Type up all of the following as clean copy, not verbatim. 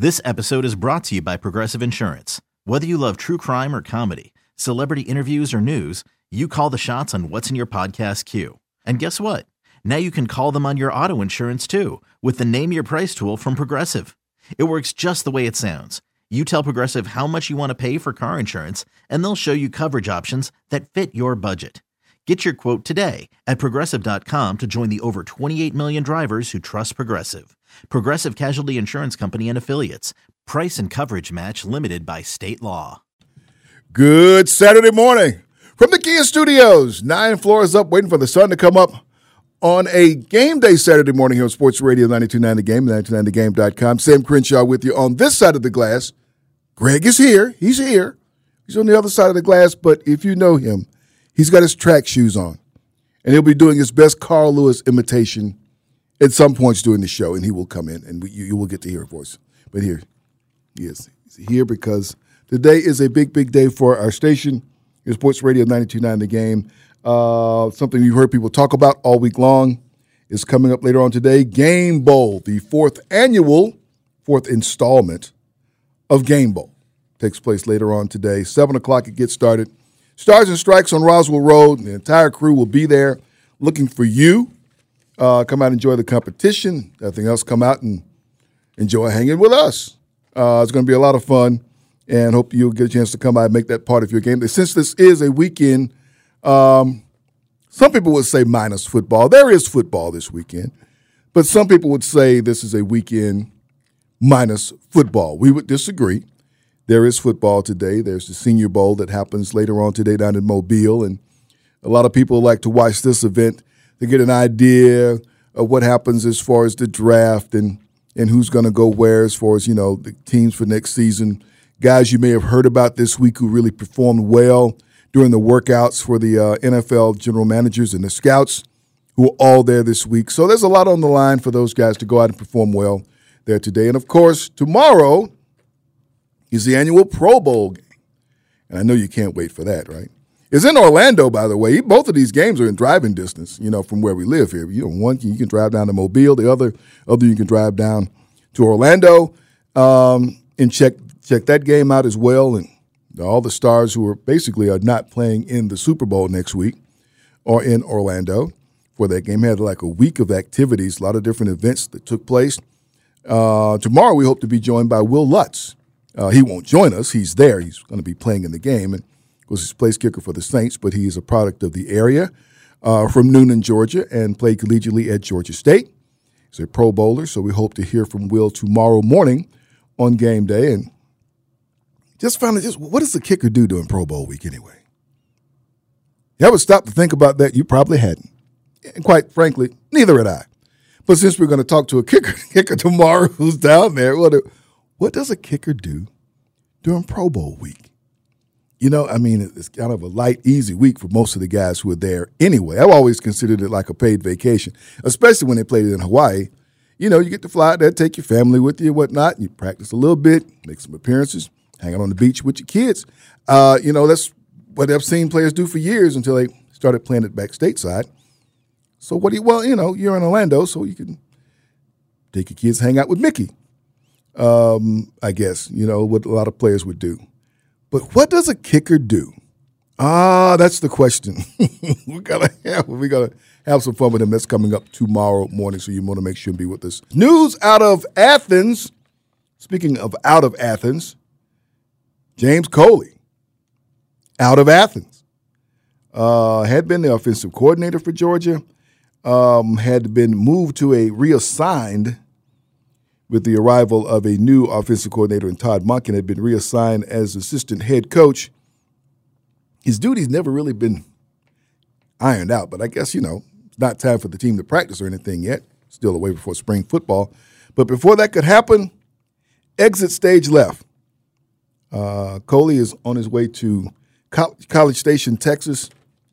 This episode is brought to you by Progressive Insurance. Whether you love true crime or comedy, celebrity interviews or news, you call the shots on what's in your podcast queue. And guess what? Now you can call them on your auto insurance too with the Name Your Price tool from Progressive. It works just the way it sounds. You tell Progressive how much you want to pay for car insurance, and they'll show you coverage options that fit your budget. Get your quote today at Progressive.com to join the over 28 million drivers who trust Progressive. Progressive Casualty Insurance Company and Affiliates. Price and coverage match limited by state law. Good Saturday morning from the Kia Studios. 9 floors up, waiting for the sun to come up on a game day Saturday morning here on Sports Radio 92.9 The Game, 92.9thegame.com. Sam Crenshaw with you on this side of the glass. Greg is here. He's here. He's on the other side of the glass, but if you know him, he's got his track shoes on, and he'll be doing his best Carl Lewis imitation at some points during the show, and he will come in, and you will get to hear a voice. But here he is. He's here because today is a big, big day for our station, your Sports Radio 92.9 The Game. Something you've heard people talk about all week long is coming up later on today. Game Bowl, the fourth installment of Game Bowl, takes place later on today. 7 o'clock it gets started. Stars and Strikes on Roswell Road. The entire crew will be there looking for you. Come out and enjoy the competition. Everything else, come out and enjoy hanging with us. It's going to be a lot of fun, and hope you'll get a chance to come out and make that part of your game. Since this is a weekend, some people would say minus football. There is football this weekend, but some people would say this is a weekend minus football. We would disagree. There is football today. There's the Senior Bowl that happens later on today down in Mobile, and a lot of people like to watch this event to get an idea of what happens as far as the draft and who's going to go where as far as, you know, the teams for next season. Guys you may have heard about this week who really performed well during the workouts for the NFL general managers and the scouts who are all there this week. So there's a lot on the line for those guys to go out and perform well there today. And, of course, tomorrow is the annual Pro Bowl game. And I know you can't wait for that, right? It's in Orlando, by the way. Both of these games are in driving distance, you know, from where we live here. You know, one you can drive down to Mobile, the other you can drive down to Orlando and check that game out as well. And all the stars who are not playing in the Super Bowl next week are in Orlando for that game. Had like a week of activities, a lot of different events that took place. Tomorrow we hope to be joined by Will Lutz. He won't join us. He's there. He's going to be playing in the game. And was his place kicker for the Saints, but he is a product of the area from Noonan, Georgia, and played collegiately at Georgia State. He's a Pro Bowler, so we hope to hear from Will tomorrow morning on game day. And what does the kicker do during Pro Bowl week anyway? You ever stop to think about that? You probably hadn't. And quite frankly, neither had I. But since we're going to talk to a kicker tomorrow who's down there, what does a kicker do during Pro Bowl week? You know, I mean, it's kind of a light, easy week for most of the guys who are there anyway. I've always considered it like a paid vacation, especially when they played it in Hawaii. You know, you get to fly out there, take your family with you and whatnot, and you practice a little bit, make some appearances, hang out on the beach with your kids. You know, that's what I've seen players do for years until they started playing it back stateside. So you're in Orlando, so you can take your kids, hang out with Mickey, I guess, you know, what a lot of players would do. But what does a kicker do? That's the question. We're gonna have some fun with him. That's coming up tomorrow morning, so you want to make sure and be with us. News out of Athens. Speaking of out of Athens, James Coley, out of Athens, had been the offensive coordinator for Georgia, had been moved to a reassigned with the arrival of a new offensive coordinator in Todd Monken, had been reassigned as assistant head coach. His duties never really been ironed out, but I guess, you know, it's not time for the team to practice or anything yet. Still away before spring football. But before that could happen, exit stage left. Coley is on his way to College Station, Texas,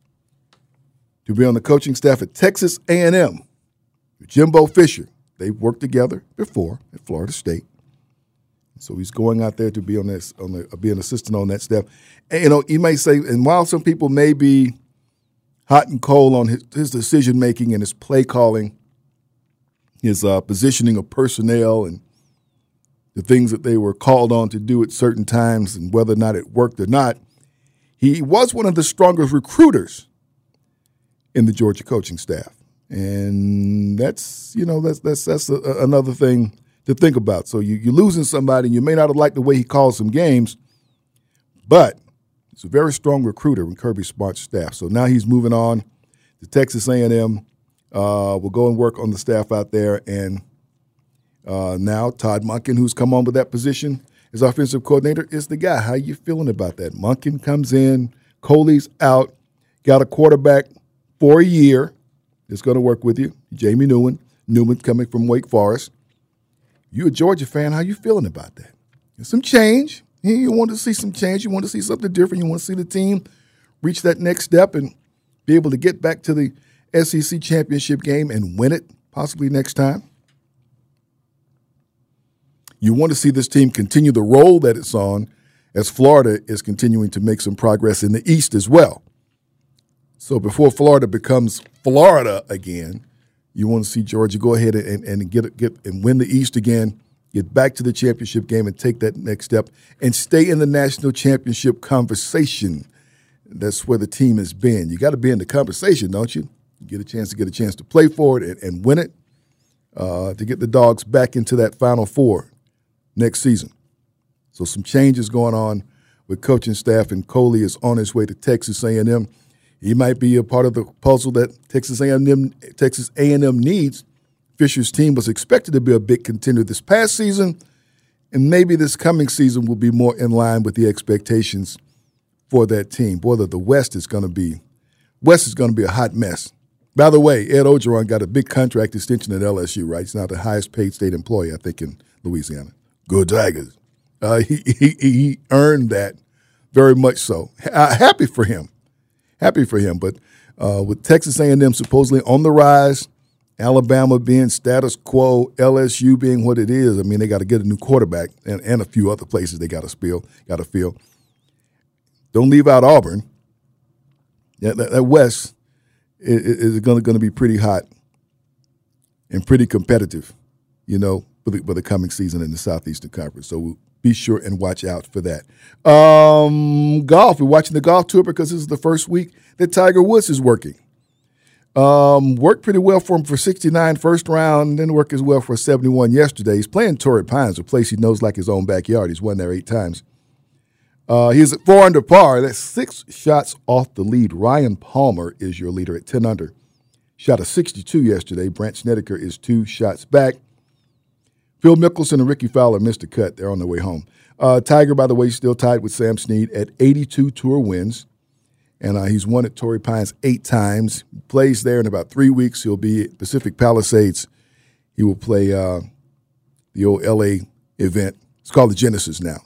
to be on the coaching staff at Texas A&M with Jimbo Fisher. They've worked together before at Florida State. So he's going out there to be be an assistant on that staff. And, you know, you may say, and while some people may be hot and cold on his decision-making and his play calling, his positioning of personnel and the things that they were called on to do at certain times and whether or not it worked or not, he was one of the strongest recruiters in the Georgia coaching staff. And that's another thing to think about. So you're losing somebody, and you may not have liked the way he calls some games, but he's a very strong recruiter in Kirby Smart's staff. So now he's moving on to Texas A&M. We'll go and work on the staff out there. And now Todd Monken, who's come on with that position as offensive coordinator, is the guy. How you feeling about that? Monken comes in, Coley's out, got a quarterback for a year that's going to work with you, Jamie Newman. Newman's coming from Wake Forest. You a Georgia fan, how you feeling about that? There's some change. You want to see some change. You want to see something different. You want to see the team reach that next step and be able to get back to the SEC championship game and win it possibly next time. You want to see this team continue the role that it's on as Florida is continuing to make some progress in the East as well. So before Florida becomes Florida again, you want to see Georgia go ahead and get and win the East again, get back to the championship game and take that next step and stay in the national championship conversation. That's where the team has been. You got to be in the conversation, don't you? You get a chance to play for it and win it to get the Dogs back into that Final Four next season. So some changes going on with coaching staff, and Coley is on his way to Texas A&M. He might be a part of the puzzle that Texas A&M needs. Fisher's team was expected to be a big contender this past season, and maybe this coming season will be more in line with the expectations for that team. Boy, the West is going to be a hot mess. By the way, Ed Orgeron got a big contract extension at LSU, right? He's now the highest paid state employee, I think, in Louisiana. Good Tigers. He earned that very much so. Happy for him. But with Texas A&M supposedly on the rise, Alabama being status quo, LSU being what it is, I mean, they got to get a new quarterback and a few other places they got to fill. Don't leave out Auburn. Yeah, that West is going to be pretty hot and pretty competitive, for the coming season in the Southeastern Conference. So we'll be sure and watch out for that. Golf. We're watching the golf tour because this is the first week that Tiger Woods is working. Worked pretty well for him for 69 first round, didn't work as well for 71 yesterday. He's playing Torrey Pines, a place he knows like his own backyard. He's won there 8 times. He's at 4 under par. That's 6 shots off the lead. Ryan Palmer is your leader at 10 under. Shot a 62 yesterday. Brandt Snedeker is 2 shots back. Phil Mickelson and Ricky Fowler missed a cut. They're on their way home. Tiger, by the way, still tied with Sam Snead at 82 tour wins. And he's won at Torrey Pines 8 times. Plays there in about 3 weeks. He'll be at Pacific Palisades. He will play the old L.A. event. It's called the Genesis now.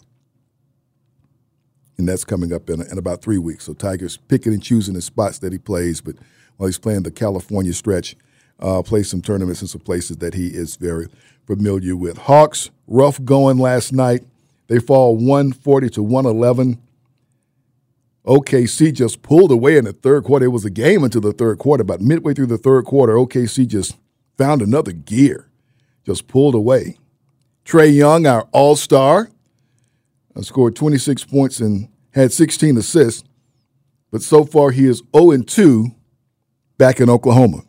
And that's coming up in about 3 weeks. So Tiger's picking and choosing the spots that he plays. But while he's playing the California stretch, plays some tournaments in some places that he is very familiar with. Hawks, rough going last night. They fall 140 to 111. OKC just pulled away in the third quarter. It was a game until the third quarter. About midway through the third quarter, OKC just found another gear, just pulled away. Trae Young, our all-star, scored 26 points and had 16 assists. But so far, he is 0-2 back in Oklahoma.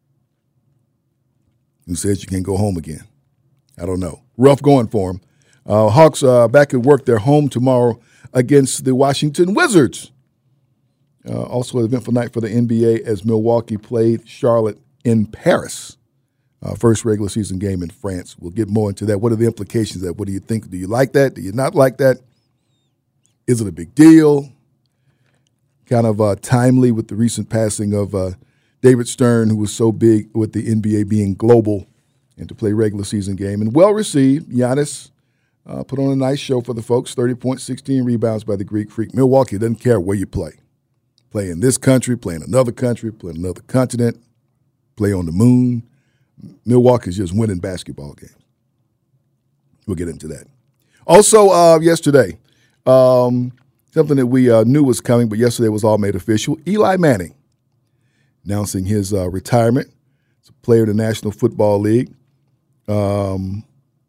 Who says you can't go home again? I don't know. Rough going for him. Hawks back at work. They're home tomorrow against the Washington Wizards. Also an eventful night for the NBA as Milwaukee played Charlotte in Paris. First regular season game in France. We'll get more into that. What are the implications of that? What do you think? Do you like that? Do you not like that? Is it a big deal? Kind of timely with the recent passing of David Stern, who was so big with the NBA being global and to play regular season game. And well received. Giannis put on a nice show for the folks. 30 points, 16 rebounds by the Greek Freak. Milwaukee doesn't care where you play. Play in this country, play in another country, play in another continent, play on the moon. Milwaukee's just winning basketball games. We'll get into that. Also, yesterday, something that we knew was coming, but yesterday was all made official. Eli Manning announcing his retirement as a player in the National Football League.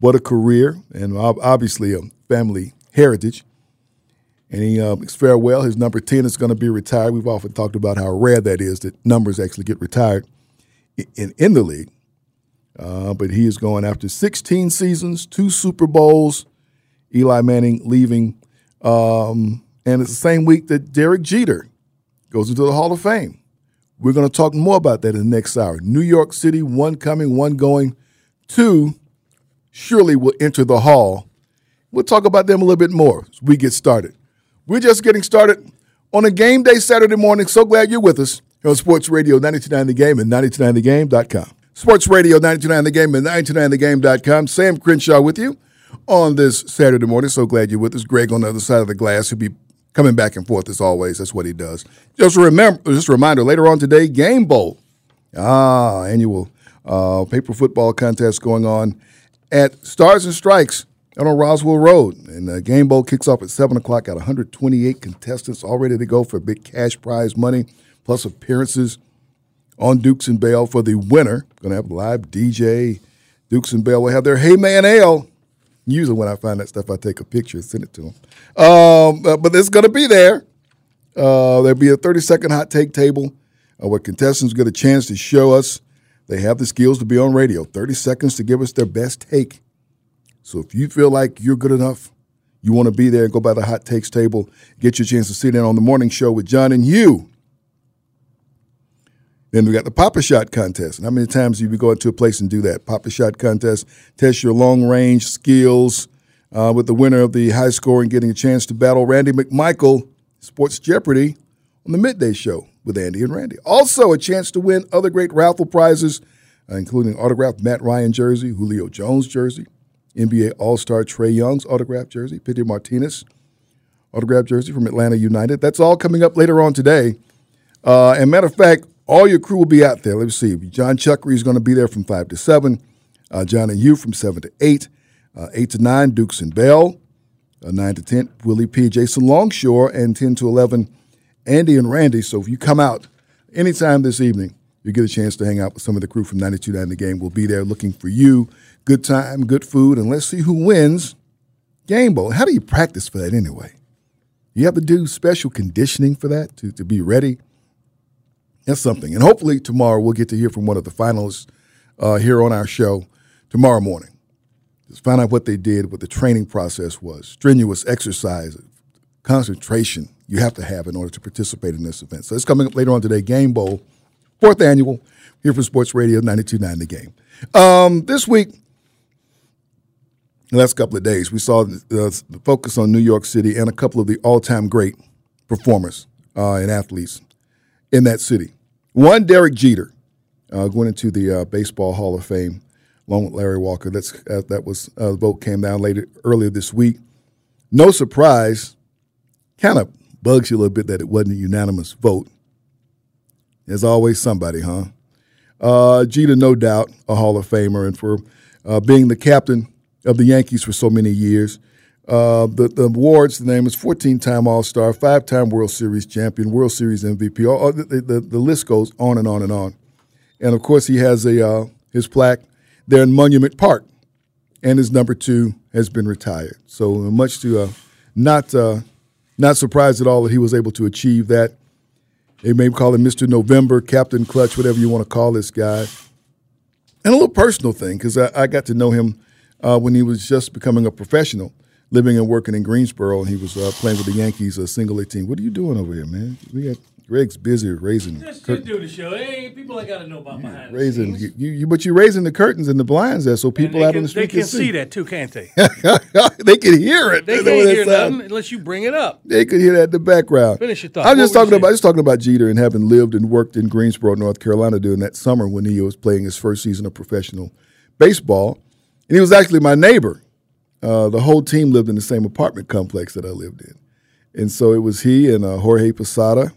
what a career, and obviously a family heritage. And his farewell, his number 10 is going to be retired. We've often talked about how rare that is, that numbers actually get retired in the league. But he is going after 16 seasons, 2 Super Bowls, Eli Manning leaving. And it's the same week that Derek Jeter goes into the Hall of Fame. We're going to talk more about that in the next hour. New York City, one coming, one going. 2 surely will enter the Hall. We'll talk about them a little bit more as we get started. We're just getting started on a game day Saturday morning. So glad you're with us here on Sports Radio 92.9 The Game and 92.9thegame.com. Sports Radio 92.9 The Game and 92.9thegame.com. Sam Crenshaw with you on this Saturday morning. So glad you're with us. Greg on the other side of the glass. He'll be coming back and forth as always. That's what he does. Just a reminder, later on today, Game Bowl. Annual paper football contest going on at Stars and Strikes out on Roswell Road. And the Game Bowl kicks off at 7 o'clock. Got 128 contestants all ready to go for big cash prize money, plus appearances on Dukes and Bell for the winner. Going to have a live DJ. Dukes and Bell will have their Hey Man Ale. Usually when I find that stuff, I take a picture and send it to them. But it's going to be there. There'll be a 30-second hot take table where contestants get a chance to show us they have the skills to be on radio. 30 seconds to give us their best take. So if you feel like you're good enough, you want to be there and go by the hot takes table, get your chance to sit in on the morning show with John and Hugh. Then we got the Papa Shot contest. And how many times have you go into a place and do that? Papa Shot contest, test your long-range skills with the winner of the high score and getting a chance to battle Randy McMichael, Sports Jeopardy, on the Midday Show with Andy and Randy. Also a chance to win other great raffle prizes, including autographed Matt Ryan jersey, Julio Jones jersey, NBA All-Star Trae Young's autographed jersey, Pity Martinez autographed jersey from Atlanta United. That's all coming up later on today. And matter of fact, all your crew will be out there. Let me see. John Chuckery is going to be there from 5 to 7. John and you from 7 to 8. 8 to 9, Dukes and Bell. 9 to 10, Willie P. Jason Longshore. And 10 to 11, Andy and Randy. So if you come out anytime this evening, you get a chance to hang out with some of the crew from 92.9 The Game. We'll be there looking for you. Good time, good food, and let's see who wins Game Bowl. How do you practice for that anyway? You have to do special conditioning for that to be ready. That's something. And hopefully tomorrow we'll get to hear from one of the finalists here on our show tomorrow morning. Just find out what they did, what the training process was, strenuous exercise, concentration you have to have in order to participate in this event. So it's coming up later on today, Game Bowl, 4th annual, here from Sports Radio 92.9 The Game. This week, the last couple of days, we saw the focus on New York City and a couple of the all-time great performers and athletes in that city. One, Derek Jeter, going into the Baseball Hall of Fame, along with Larry Walker. The vote came down earlier this week. No surprise, kind of bugs you a little bit that it wasn't a unanimous vote. There's always somebody, huh? Jeter, no doubt, a Hall of Famer, and for being the captain of the Yankees for so many years. The awards, the name is 14-time All-Star, 5-time World Series champion, World Series MVP. The list goes on and on and on. And, of course, he has his plaque there in Monument Park, and his number 2 has been retired. So much to not surprised at all that he was able to achieve that. They may call him Mr. November, Captain Clutch, whatever you want to call this guy. And a little personal thing, because I got to know him when he was just becoming a professional, living and working in Greensboro, and he was playing with the Yankees, a single-A team. What are you doing over here, man? Greg's busy raising. Just do the show. Hey, people I got to know about behind the scenes. But you're raising the curtains and the blinds there so people out on the street can see that too, can't they? They can hear it. They can't hear nothing unless you bring it up. They could hear that in the background. Finish your thought. I'm just talking about Jeter and having lived and worked in Greensboro, North Carolina during that summer when he was playing his first season of professional baseball. And he was actually my neighbor. The whole team lived in the same apartment complex that I lived in. And so it was he and Jorge Posada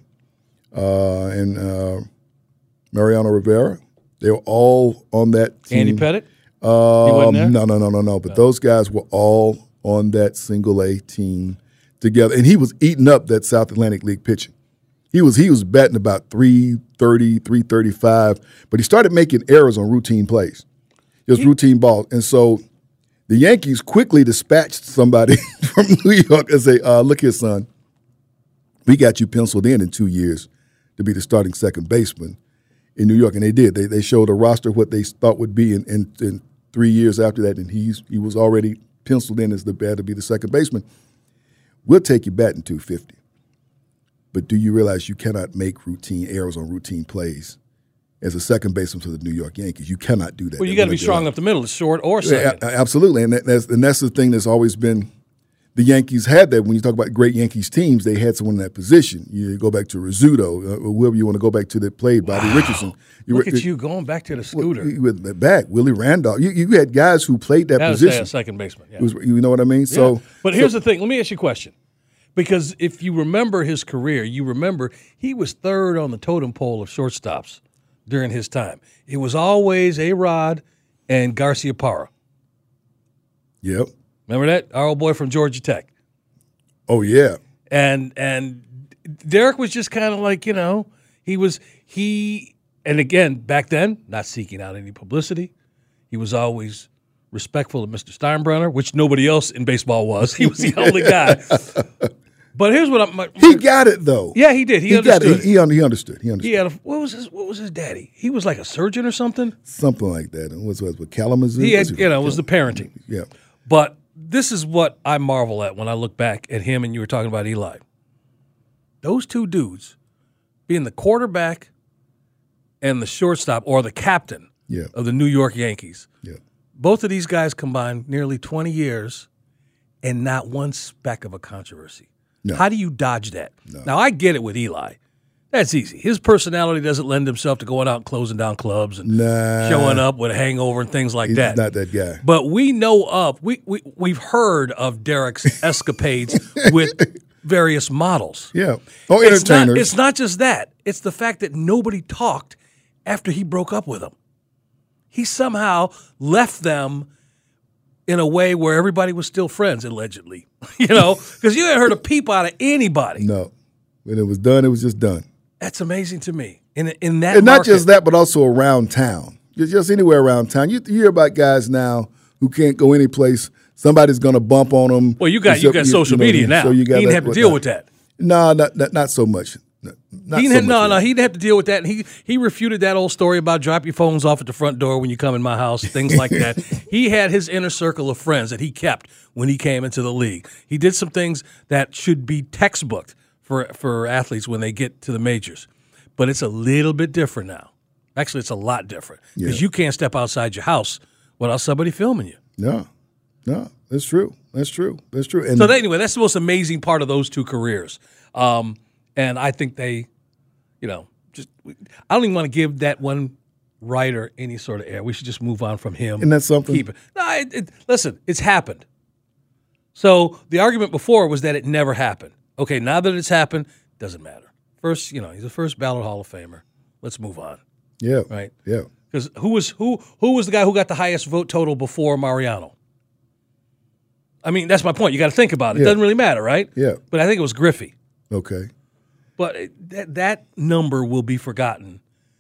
and Mariano Rivera. They were all on that team. Andy Pettit? He wasn't there? No. But those guys were all on that single-A team together. And he was eating up that South Atlantic League pitching. He was batting about 330, 335, but he started making errors on routine plays. It was routine balls. And so The Yankees quickly dispatched somebody from New York and say, look here, son, we got you penciled in 2 years to be the starting second baseman in New York. And they did. They showed a roster what they thought would be in 3 years after that, and he was already penciled in as the bat to be the second baseman. We'll take you batting 250. But do you realize you cannot make routine errors on routine plays as a second baseman for the New York Yankees? You cannot do that. Well, you got to be strong up the middle, short or second. Yeah, absolutely, and that's the thing that's always been. The Yankees had that. When you talk about great Yankees teams, they had someone in that position. You go back to Rizzuto, or whoever you want to go back to that played, Bobby Richardson. Look at you going back to the scooter. With back, Willie Randolph. You had guys who played that position. Was second baseman. Yeah. You know what I mean? Yeah. So, but here's the thing. Let me ask you a question. Because if you remember his career, you remember he was third on the totem pole of shortstops during his time. It was always A-Rod and Garciaparra. Yep. Remember that? Our old boy from Georgia Tech. Oh, yeah. And Derek was just kind of like, and again, back then, not seeking out any publicity. He was always respectful of Mr. Steinbrenner, which nobody else in baseball was. He was the only guy. But here's what he got it, though. Yeah, he did. He understood. He understood. He had what was his daddy? He was like a surgeon or something? Something like that. It was with Kalamazoo. He had, it was the parenting. Yeah. But this is what I marvel at when I look back at him, and you were talking about Eli. Those two dudes, being the quarterback and the shortstop, or the captain of the New York Yankees, both of these guys combined nearly 20 years and not one speck of a controversy. No. How do you dodge that? No. Now, I get it with Eli. That's easy. His personality doesn't lend himself to going out and closing down clubs and showing up with a hangover and things like that. He's not that guy. But we know of, we've heard of Derek's escapades with various models. Yeah. Oh, entertainers. It's not just that. It's the fact that nobody talked after he broke up with them. He somehow left them in a way where everybody was still friends, allegedly. Because you hadn't heard a peep out of anybody. No. When it was done, it was just done. That's amazing to me. In that and not market, just that, but also around town. Just anywhere around town. You hear about guys now who can't go any place. Somebody's going to bump on them. Well, you got social media now. So you didn't have to deal with that. No, not so much. He didn't have to deal with that. And he refuted that old story about drop your phones off at the front door when you come in my house, things like that. He had his inner circle of friends that he kept when he came into the league. He did some things that should be textbooked for athletes when they get to the majors. But it's a little bit different now. Actually, it's a lot different because you can't step outside your house without somebody filming you. No, that's true. And so anyway, that's the most amazing part of those two careers. And I think they, I don't even want to give that one writer any sort of air. We should just move on from him. And that's something? Keep it. No, listen, it's happened. So the argument before was that it never happened. Okay, now that it's happened, doesn't matter. First, he's the first ballot Hall of Famer. Let's move on. Yeah. Right? Yeah. Because who was the guy who got the highest vote total before Mariano? I mean, that's my point. You got to think about it. It doesn't really matter, right? Yeah. But I think it was Griffey. Okay. But that number will be forgotten,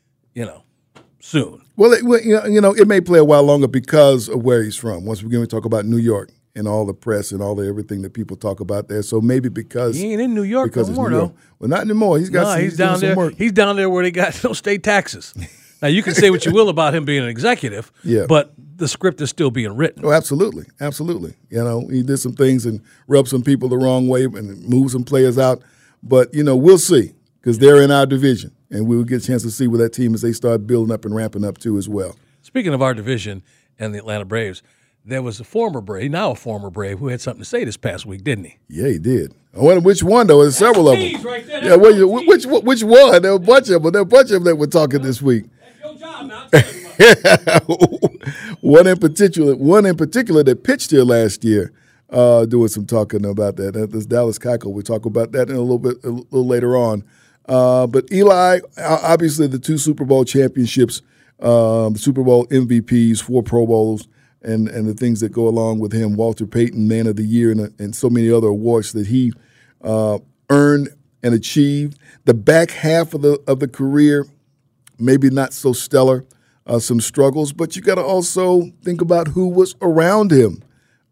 soon. Well, it may play a while longer because of where he's from. Once we talk about New York and all the press and all the everything that people talk about there, so maybe because he ain't in New York no more, though. Well, not anymore. He's down there. Work. He's down there where they got no state taxes. Now you can say what you will about him being an executive, but the script is still being written. Oh, absolutely. He did some things and rubbed some people the wrong way and moved some players out. But, we'll see because they're in our division, and we'll get a chance to see where that team as they start building up and ramping up too as well. Speaking of our division and the Atlanta Braves, there was a former Brave, now a former Brave, who had something to say this past week, didn't he? Yeah, he did. I wonder which one, though. There's several of them. Right there. Yeah, which one? There were a bunch of them. There were a bunch of them that were talking this week. That's your job now. One in particular that pitched here last year. Doing some talking about that. That's Dallas Keuchel. We'll talk about that in a little later on. But Eli, obviously the 2 Super Bowl championships, the Super Bowl MVPs, 4 Pro Bowls, and the things that go along with him. Walter Payton, Man of the Year, and so many other awards that he earned and achieved. The back half of the career, maybe not so stellar, some struggles, but you got to also think about who was around him.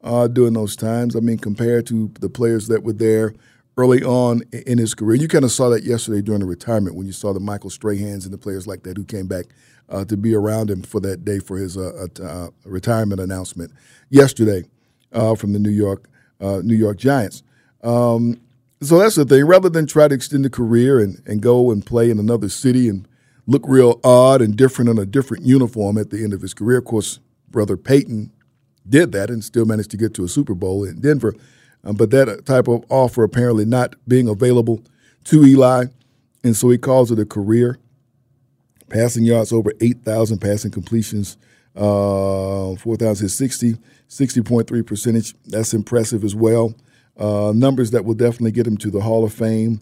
during those times. I mean, compared to the players that were there early on in his career. You kind of saw that yesterday during the retirement when you saw the Michael Strahans and the players like that who came back to be around him for that day for his retirement announcement yesterday from the New York Giants. So that's the thing. Rather than try to extend a career and go and play in another city and look real odd and different in a different uniform at the end of his career, of course, brother Peyton did that and still managed to get to a Super Bowl in Denver. But that type of offer apparently not being available to Eli, and so he calls it a career. Passing yards over 8,000, passing completions 4,060, 60.3 percentage. That's impressive as well. Numbers that will definitely get him to the Hall of Fame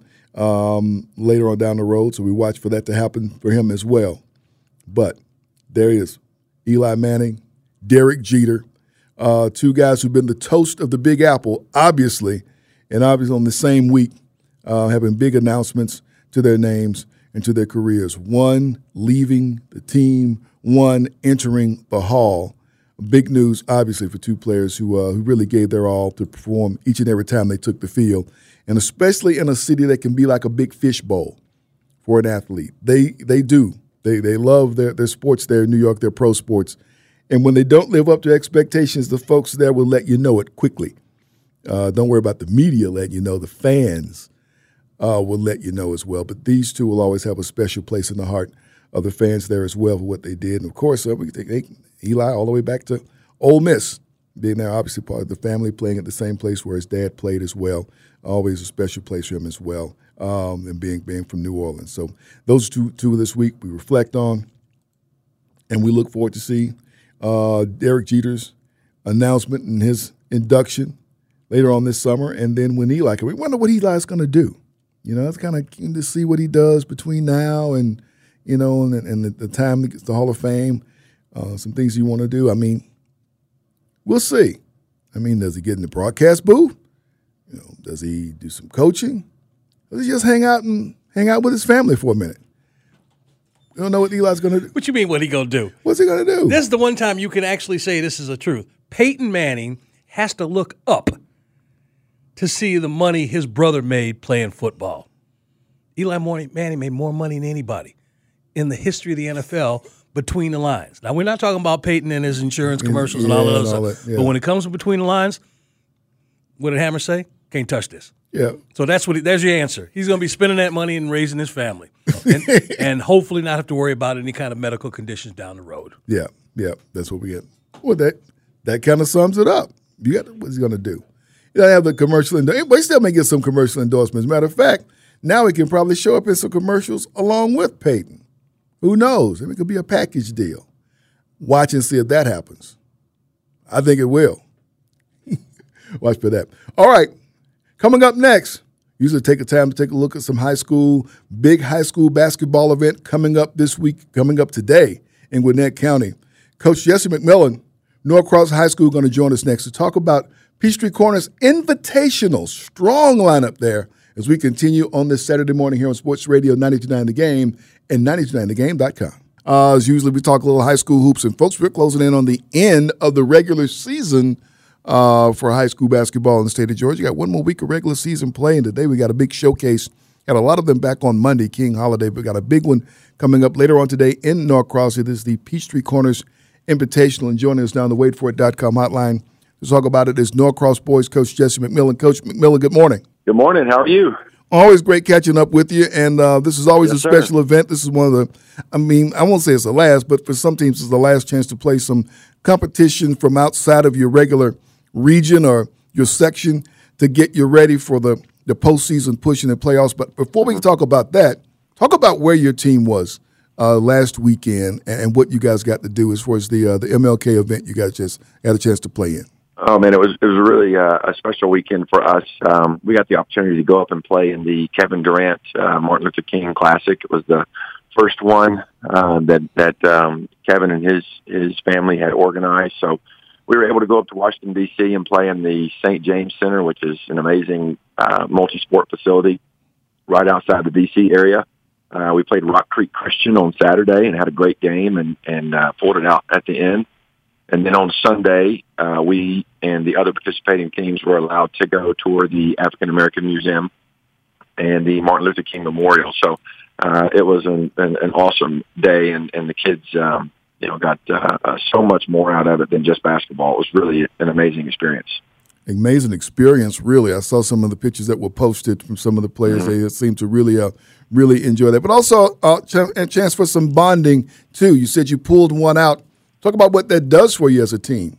later on down the road, so we watch for that to happen for him as well. But there he is, Eli Manning, Derek Jeter, two guys who've been the toast of the Big Apple, obviously, and obviously on the same week, having big announcements to their names and to their careers. One leaving the team, one entering the Hall. Big news, obviously, for two players who really gave their all to perform each and every time they took the field, and especially in a city that can be like a big fish bowl for an athlete. They do. They love their sports there in New York, their pro sports. And when they don't live up to expectations, the folks there will let you know it quickly. Don't worry about the media letting you know. The fans will let you know as well. But these two will always have a special place in the heart of the fans there as well for what they did. And, of course, we take Eli all the way back to Ole Miss, being there obviously part of the family, playing at the same place where his dad played as well. Always a special place for him as well, and being from New Orleans. So those two this week we reflect on, and we look forward to see Derek Jeter's announcement and his induction later on this summer, and then when Eli – we wonder what Eli's going to do. You know, it's kind of keen to see what he does between now and, you know, and the time he gets the Hall of Fame, some things you want to do. I mean, we'll see. I mean, does he get in the broadcast booth? You know, does he do some coaching? Does he just hang out with his family for a minute? You don't know what Eli's going to do. What you mean, what he going to do? What's he going to do? This is the one time you can actually say this is a truth. Peyton Manning has to look up to see the money his brother made playing football. Eli Manning made more money than anybody in the history of the NFL between the lines. Now, we're not talking about Peyton and his insurance commercials and all that other stuff. But when it comes to between the lines, what did Hammer say? Can't touch this. Yeah. So there's your answer. He's going to be spending that money and raising his family and hopefully not have to worry about any kind of medical conditions down the road. Yeah, that's what we get. Well, that kind of sums it up. What's he going to do? You don't have the commercial, but he still may get some commercial endorsements. Matter of fact, now he can probably show up in some commercials along with Peyton. Who knows? I mean, it could be a package deal. Watch and see if that happens. I think it will. Watch for that. All right. Coming up next, usually take a time to take a look at some big high school basketball event coming up this week, coming up today in Gwinnett County. Coach Jesse McMillan, Norcross High School, going to join us next to talk about Peachtree Corners Invitational. Strong lineup there as we continue on this Saturday morning here on Sports Radio 92.9 The Game and 92.9thegame.com. As usually, we talk a little high school hoops, and folks, we're closing in on the end of the regular season for high school basketball in the state of Georgia. Got one more week of regular season play, and today we got a big showcase. Got a lot of them back on Monday, King Holiday, but got a big one coming up later on today in Norcross. It is the Peachtree Corners Invitational, and joining us now on the waitforit.com hotline to talk about it is Norcross boys coach Jesse McMillan. Coach McMillan, good morning. Good morning. How are you? Always great catching up with you, and this is always a special event. This is one of the, I won't say it's the last, but for some teams it's the last chance to play some competition from outside of your regular region or your section to get you ready for the postseason push in the playoffs. But before we talk about that, talk about where your team was last weekend and what you guys got to do as far as the MLK event you guys just had a chance to play in. Oh, man, it was really a special weekend for us. We got the opportunity to go up and play in the Kevin Durant Martin Luther King Classic. It was the first one that Kevin and his family had organized. So we were able to go up to Washington, D.C. and play in the St. James Center, which is an amazing multi-sport facility right outside the D.C. area. We played Rock Creek Christian on Saturday and had a great game and pulled it out at the end. And then on Sunday, we and the other participating teams were allowed to go tour the African American Museum and the Martin Luther King Memorial. So it was an awesome day, and the kids, got so much more out of it than just basketball. It was really an amazing experience. Amazing experience, really. I saw some of the pictures that were posted from some of the players. Mm-hmm. They seemed to really enjoy that. But also a chance for some bonding, too. You said you pulled one out. Talk about what that does for you as a team.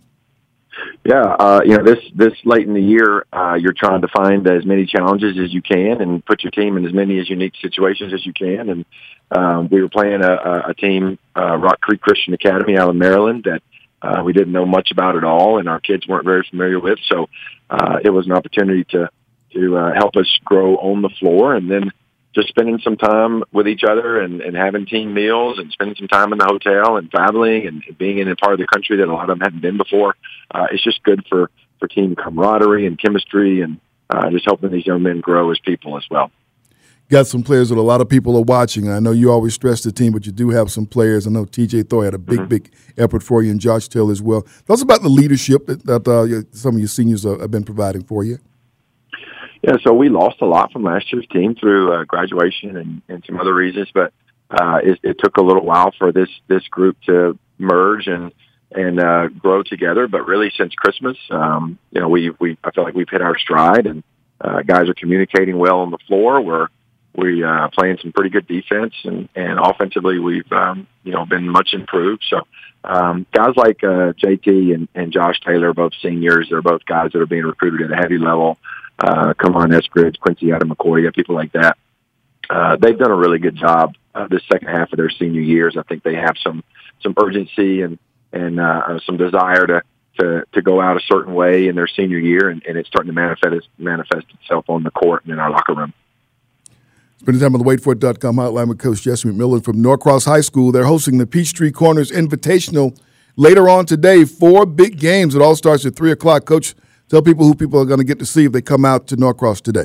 Yeah, this late in the year, you're trying to find as many challenges as you can and put your team in as many unique situations as you can. And we were playing a team, Rock Creek Christian Academy out of Maryland, that we didn't know much about at all, and our kids weren't very familiar with. So it was an opportunity to help us grow on the floor, and then just spending some time with each other and having team meals and spending some time in the hotel and traveling and being in a part of the country that a lot of them hadn't been before. It's just good for team camaraderie and chemistry, and just helping these young men grow as people as well. Got some players that a lot of people are watching. I know you always stress the team, but you do have some players. I know TJ Thor had a big effort for you, and Josh Taylor as well. Tell us about the leadership that some of your seniors have been providing for you. Yeah, so we lost a lot from last year's team through graduation and some other reasons, but it took a little while for this group to merge and grow together. But really, since Christmas, I feel like we've hit our stride, and guys are communicating well on the floor. We're playing some pretty good defense, and offensively we've been much improved. So guys like JT and Josh Taylor are both seniors. They're both guys that are being recruited at a heavy level. Kamon Eskridge, Quincy Adam McCoy, people like that. They've done a really good job this second half of their senior years. I think they have some urgency and some desire to go out a certain way in their senior year, and it's starting to manifest itself on the court and in our locker room. Spending time on the waitfor.com hotline with Coach Jesse McMillan from Norcross High School. They're hosting the Peachtree Corners Invitational later on today. 4 big games. It all starts at 3 o'clock. Coach, tell people who people are going to get to see if they come out to Norcross today.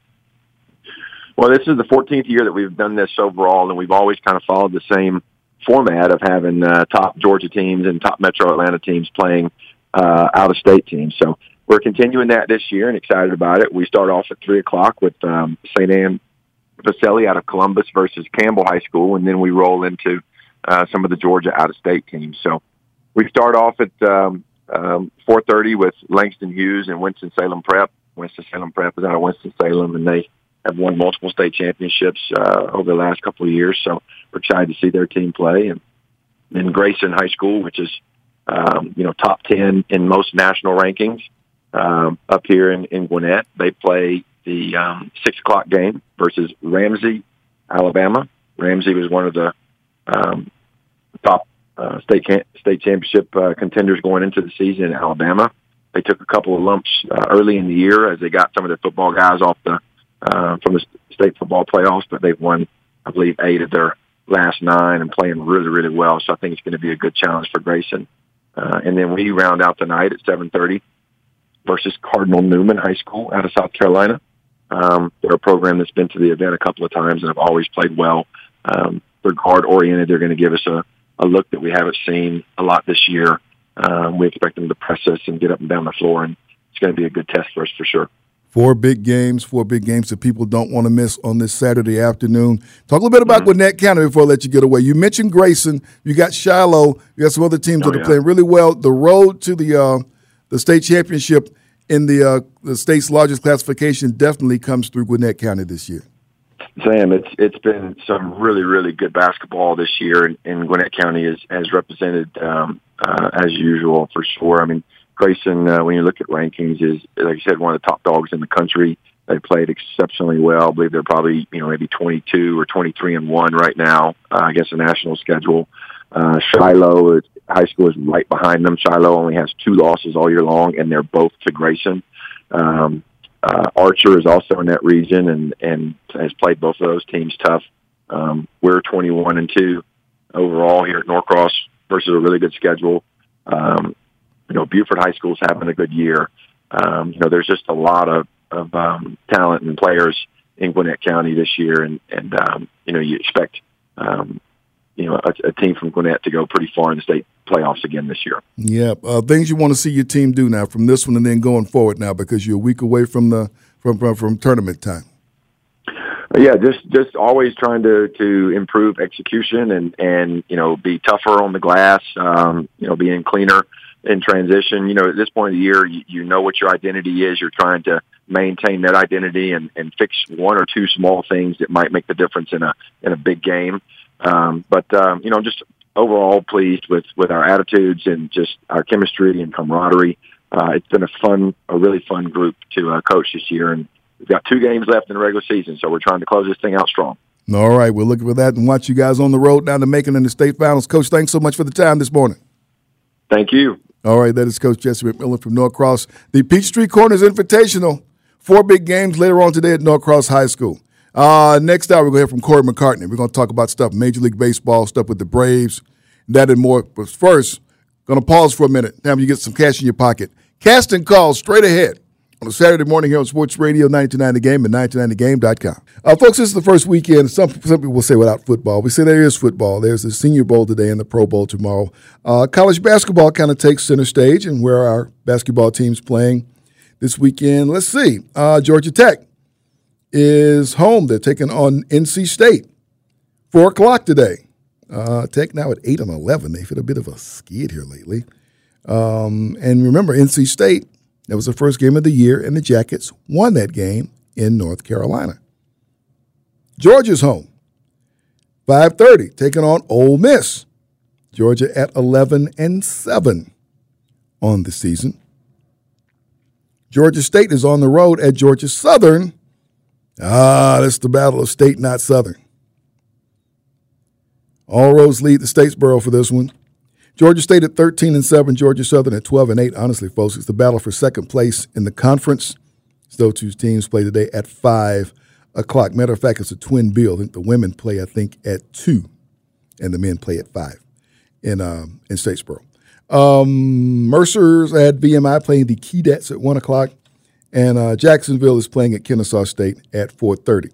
Well, this is the 14th year that we've done this overall, and we've always kind of followed the same format of having top Georgia teams and top Metro Atlanta teams playing out-of-state teams. So we're continuing that this year and excited about it. We start off at 3 o'clock with St. Anne Pacelli out of Columbus versus Campbell High School, and then we roll into some of the Georgia out-of-state teams. So we start off at 4:30 with Langston Hughes and Winston-Salem Prep. Winston-Salem Prep is out of Winston-Salem, and they have won multiple state championships over the last couple of years. So we're excited to see their team play. And then Grayson High School, which is top 10 in most national rankings up here in Gwinnett. They play the 6 o'clock game versus Ramsey, Alabama. Ramsey was one of the top state championship contenders going into the season in Alabama. They took a couple of lumps early in the year as they got some of their football guys off from the state football playoffs, but they've won, I believe, 8 of their last 9 and playing really, really well. So I think it's going to be a good challenge for Grayson. And then we round out the night at 7:30 versus Cardinal Newman High School out of South Carolina. They're a program that's been to the event a couple of times and have always played well. They're guard-oriented. They're going to give us a look that we haven't seen a lot this year. We expect them to press us and get up and down the floor, and it's going to be a good test for us for sure. 4 big games that people don't want to miss on this Saturday afternoon. Talk a little bit about Gwinnett County before I let you get away. You mentioned Grayson. You got Shiloh. You got some other teams that are playing really well. The road to the state championship in the state's largest classification definitely comes through Gwinnett County this year. Sam, it's been some really, really good basketball this year, and Gwinnett County has represented as usual for sure. I mean, Grayson, when you look at rankings, is, like I said, one of the top dogs in the country. They played exceptionally well. I believe they're probably, maybe 22 or 23-1 right now against the national schedule. Shiloh High School is right behind them. Shiloh only has 2 losses all year long, and they're both to Grayson. Archer is also in that region and has played both of those teams tough. We're 21-2 overall here at Norcross versus a really good schedule. Buford High School is having a good year. There's just a lot of talent and players in Gwinnett County this year, and you expect a team from Gwinnett to go pretty far in the state playoffs again this year. Yeah, things you want to see your team do now from this one and then going forward now, because you're a week away from from tournament time. Yeah, just always trying to improve execution and be tougher on the glass. Being cleaner in transition. At this point of the year, you know what your identity is. You're trying to maintain that identity and fix one or two small things that might make the difference in a big game. But just overall pleased with our attitudes and just our chemistry and camaraderie. It's been a really fun group to coach this year, and we've got 2 games left in the regular season, so we're trying to close this thing out strong. All right, we're looking for that and watch you guys on the road down to Macon in the state finals. Coach, thanks so much for the time this morning. Thank you. All right, that is Coach Jesse McMillan from Norcross. The Peachtree Corners Invitational, 4 big games later on today at Norcross High School. Next hour, we're going to hear from Corey McCartney. We're going to talk about stuff, Major League Baseball, stuff with the Braves, that and more. But first, going to pause for a minute. Time you get some cash in your pocket. Casting calls straight ahead on a Saturday morning here on Sports Radio 929 The Game and 929thegame.com. Folks, this is the first weekend. Some people will say without football. We say there is football. There's the Senior Bowl today and the Pro Bowl tomorrow. College basketball kind of takes center stage, and where our basketball team's playing this weekend. Let's see. Georgia Tech is home. They're taking on NC State. 4 o'clock today. Tech now at 8-11. They've hit a bit of a skid here lately. And remember, NC State, that was the first game of the year, and the Jackets won that game in North Carolina. Georgia's home. 5:30, taking on Ole Miss. Georgia at 11-7 on the season. Georgia State is on the road at Georgia Southern. That's the battle of state, not Southern. All roads lead to Statesboro for this one. Georgia State at 13-7, Georgia Southern at 12-8. Honestly, folks, it's the battle for second place in the conference. Those 2 teams play today at 5 o'clock. Matter of fact, it's a twin bill. I think the women play, at 2, and the men play at 5 in Statesboro. Mercer's at VMI playing the Keydets at 1 o'clock, and Jacksonville is playing at Kennesaw State at 4:30.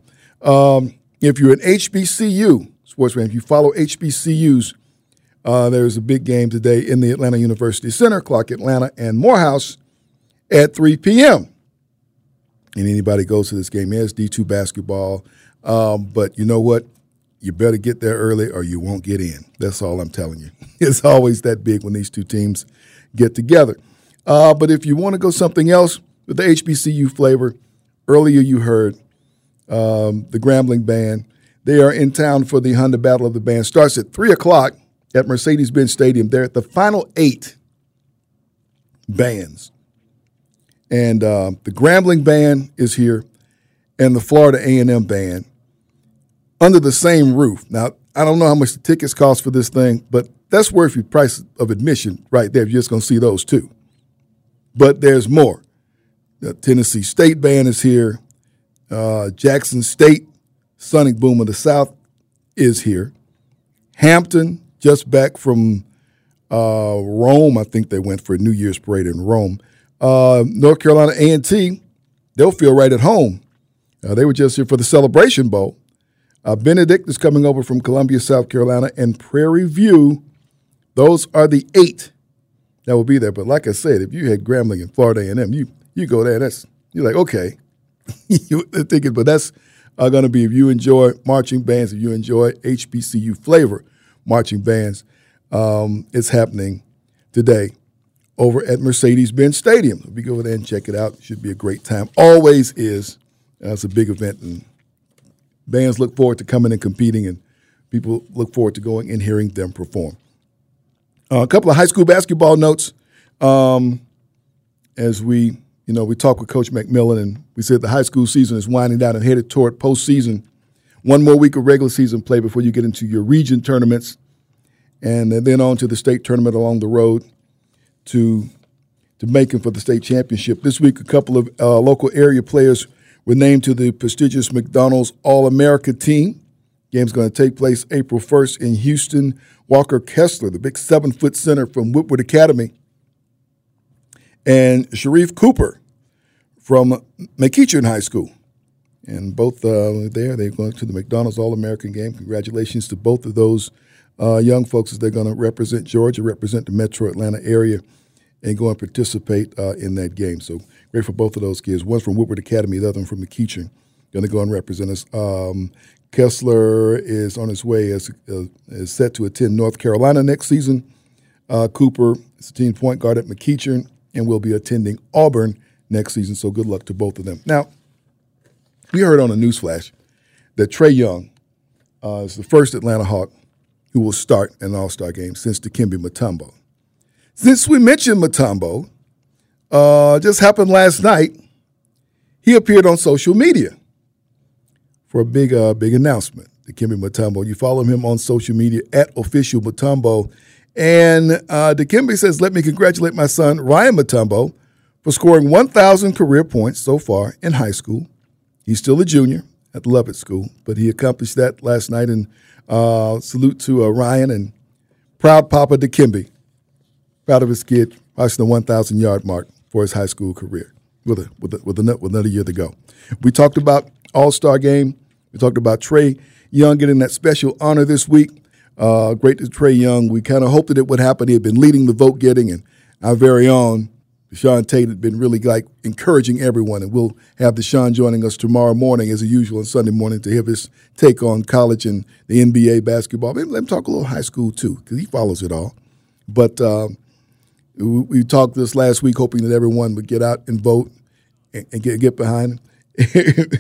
If you're an HBCU sports fan, if you follow HBCUs, there's a big game today in the Atlanta University Center, Clark Atlanta and Morehouse at 3 p.m. And anybody goes to this game, it's D2 basketball. But you know what? You better get there early or you won't get in. That's all I'm telling you. It's always that big when these 2 teams get together. But if you want to go something else with the HBCU flavor, earlier you heard the Grambling Band. They are in town for the Honda Battle of the Band. Starts at 3 o'clock at Mercedes-Benz Stadium. They're at the final 8 bands. And the Grambling Band is here and the Florida A&M Band under the same roof. Now, I don't know how much the tickets cost for this thing, but that's worth your price of admission right there if you're just going to see those 2. But there's more. The Tennessee State Band is here. Jackson State Sonic Boom of the South is here. Hampton, just back from Rome. I think they went for a New Year's parade in Rome. North Carolina A&T, they'll feel right at home. They were just here for the Celebration Bowl. Benedict is coming over from Columbia, South Carolina, and Prairie View. Those are the 8 that will be there. But like I said, if you had Grambling and Florida A&M, you go there. You're like, okay. You're thinking, but that's going to be, if you enjoy marching bands, if you enjoy HBCU flavor marching bands, it's happening today over at Mercedes-Benz Stadium. If you go over there and check it out, it should be a great time. Always is. It's a big event, and bands look forward to coming and competing, and people look forward to going and hearing them perform. A couple of high school basketball notes. As we talked with Coach McMillan, and we said the high school season is winding down and headed toward postseason. One more week of regular season play before you get into your region tournaments, and then on to the state tournament along the road to Macon for the state championship. This week, a couple of local area players were named to the prestigious McDonald's All-America team. Game's going to take place April 1st in Houston. Walker Kessler, the big 7-foot center from Woodward Academy, and Sharif Cooper from McEachern High School. And both they're going to the McDonald's All-American game. Congratulations to both of those young folks as they're going to represent Georgia, represent the metro Atlanta area, and go and participate in that game. So great for both of those kids. One's from Woodward Academy, the other one from McEachern, going to go and represent us. Kessler is on his way, is set to attend North Carolina next season. Cooper is a team point guard at McEachern and will be attending Auburn next season, so good luck to both of them. Now, we heard on a newsflash that Trae Young is the first Atlanta Hawk who will start an All-Star game since Dikembe Mutombo. Since we mentioned Mutombo, just happened last night, he appeared on social media for a big announcement. Dikembe Mutombo, you follow him on social media at Official Mutombo. And Dikembe says, let me congratulate my son, Ryan Mutombo, for scoring 1,000 career points so far in high school. He's still a junior at Lovett School, but he accomplished that last night. And salute to Ryan and proud Papa Dikembe. Proud of his kid, passing the 1,000-yard mark for his high school career with another year to go. We talked about All-Star Game. We talked about Trae Young getting that special honor this week. Great to Trae Young. We kind of hoped that it would happen. He had been leading the vote getting, and our very own Deshaun Tate had been really encouraging everyone. And we'll have Deshaun joining us tomorrow morning, as usual, on Sunday morning to have his take on college and the NBA basketball. Maybe let him talk a little high school too, because he follows it all. But we talked this last week, hoping that everyone would get out and vote and get behind him,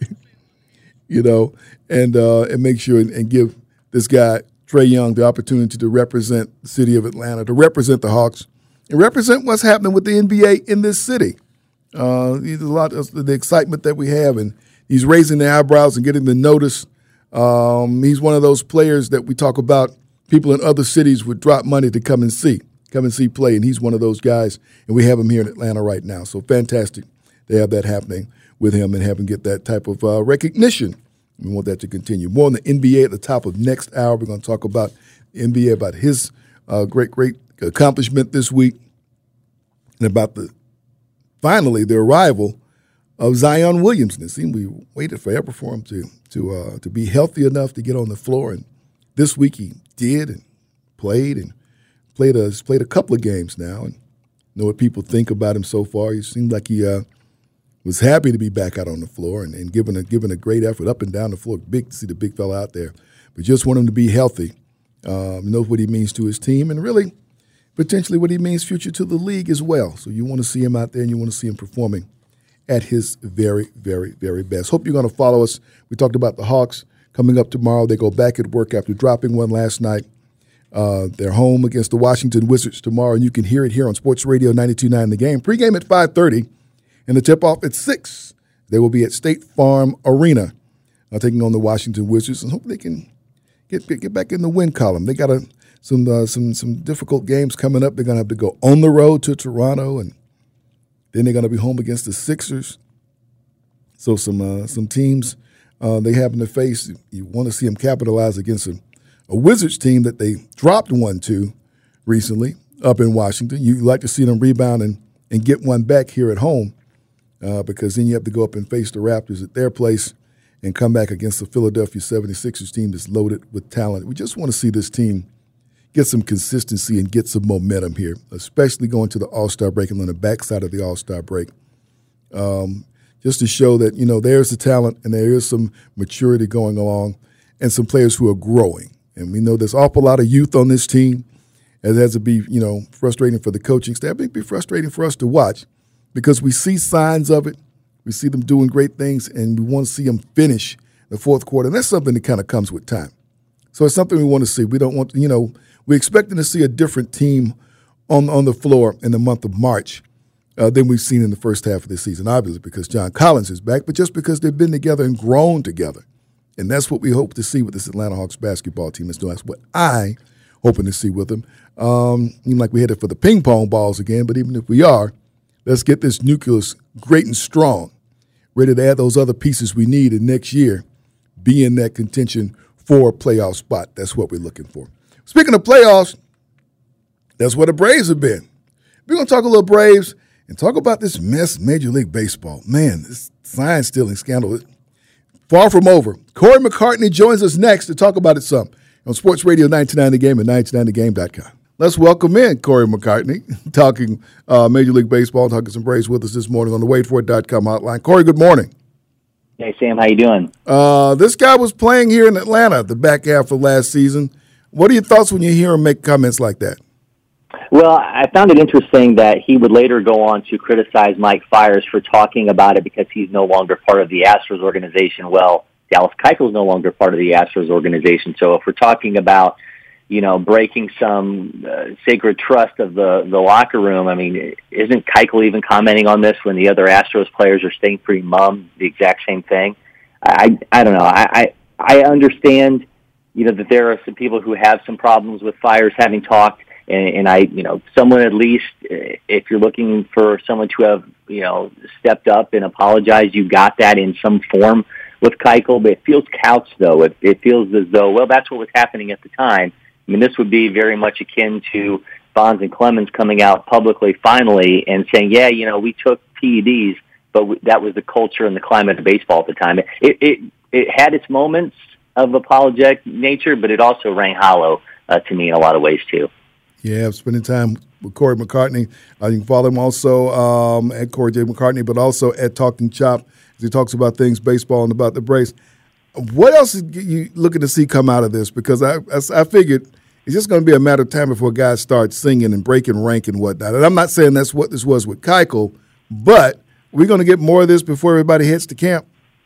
and make sure and give this guy Trae Young the opportunity to represent the city of Atlanta, to represent the Hawks, and represent what's happening with the NBA in this city. There's a lot of the excitement that we have, and he's raising the eyebrows and getting the notice. He's one of those players that we talk about. People in other cities would drop money to come and see play, and he's one of those guys, and we have him here in Atlanta right now. So fantastic to have that happening with him and have him get that type of recognition. We want that to continue. More on the NBA at the top of next hour. We're going to talk about the NBA, about his great accomplishment this week, and about finally the arrival of Zion Williamson. It seemed we waited forever for him to be healthy enough to get on the floor, and this week he did and played a couple of games now, and know what people think about him so far. He seemed like he was happy to be back out on the floor and giving a great effort up and down the floor. Big to see the big fella out there, but just want him to be healthy. Knows what he means to his team, and really potentially what he means future to the league as well. So you want to see him out there, and you want to see him performing at his very, very, very best. Hope you're going to follow us. We talked about the Hawks coming up tomorrow. They go back at work after dropping one last night. They're home against the Washington Wizards tomorrow, and you can hear it here on Sports Radio 92.9 The Game. Pre-game at 5:30, and the tip-off at 6. They will be at State Farm Arena taking on the Washington Wizards, and hope they can get back in the win column. They got some difficult games coming up. They're going to have to go on the road to Toronto, and then they're going to be home against the Sixers. So some teams they happen to face, you want to see them capitalize against a Wizards team that they dropped 1-2 recently up in Washington. You like to see them rebound and get one back here at home because then you have to go up and face the Raptors at their place and come back against the Philadelphia 76ers team that's loaded with talent. We just want to see this team get some consistency and get some momentum here, especially going to the All-Star break and on the backside of the All-Star break. Just to show that, there's the talent and there is some maturity going along and some players who are growing. And we know there's an awful lot of youth on this team. It has to be, frustrating for the coaching staff. It may be frustrating for us to watch because we see signs of it. We see them doing great things, and we want to see them finish the fourth quarter. And that's something that kind of comes with time. So it's something we want to see. We don't want to, we're expecting to see a different team on the floor in the month of March than we've seen in the first half of the season, obviously because John Collins is back, but just because they've been together and grown together. And that's what we hope to see with this Atlanta Hawks basketball team. That's what I hoping to see with them. Like we headed for the ping pong balls again, but even if we are, let's get this nucleus great and strong, ready to add those other pieces we need in next year, be in that contention for a playoff spot. That's what we're looking for. Speaking of playoffs, that's where the Braves have been. We're going to talk a little Braves and talk about this mess, Major League Baseball. Man, this sign-stealing scandal is far from over. Corey McCartney joins us next to talk about it some. on Sports Radio 99 The Game and 99thegame.com. Let's welcome in Corey McCartney, talking Major League Baseball, talking some Braves with us this morning on the WadeFor.com hotline. Corey, good morning. Hey, Sam, how you doing? This guy was playing here in Atlanta the back half of last season. What are your thoughts when you hear him make comments like that? Well, I found it interesting that he would later go on to criticize Mike Fiers for talking about it because he's no longer part of the Astros organization. Well, Dallas Keuchel's no longer part of the Astros organization. So if we're talking about, breaking some sacred trust of the locker room, I mean, isn't Keuchel even commenting on this when the other Astros players are staying pretty mum the exact same thing? I don't know. I understand, that there are some people who have some problems with Fiers having talked, and someone at least, if you're looking for someone to have, stepped up and apologized, you got that in some form with Keuchel, but it feels couched, though. It feels as though, well, that's what was happening at the time. I mean, this would be very much akin to Bonds and Clemens coming out publicly finally and saying, yeah, we took PEDs, but that was the culture and the climate of baseball at the time. It had its moments of apologetic nature, but it also rang hollow to me in a lot of ways, too. Yeah, I'm spending time with Corey McCartney. You can follow him also at Corey J. McCartney, but also at Talking Chop as he talks about things baseball and about the Braves. What else are you looking to see come out of this? Because I figured it's just going to be a matter of time before guys start singing and breaking rank and whatnot. And I'm not saying that's what this was with Keuchel, but we're going to get more of this before everybody heads to camp.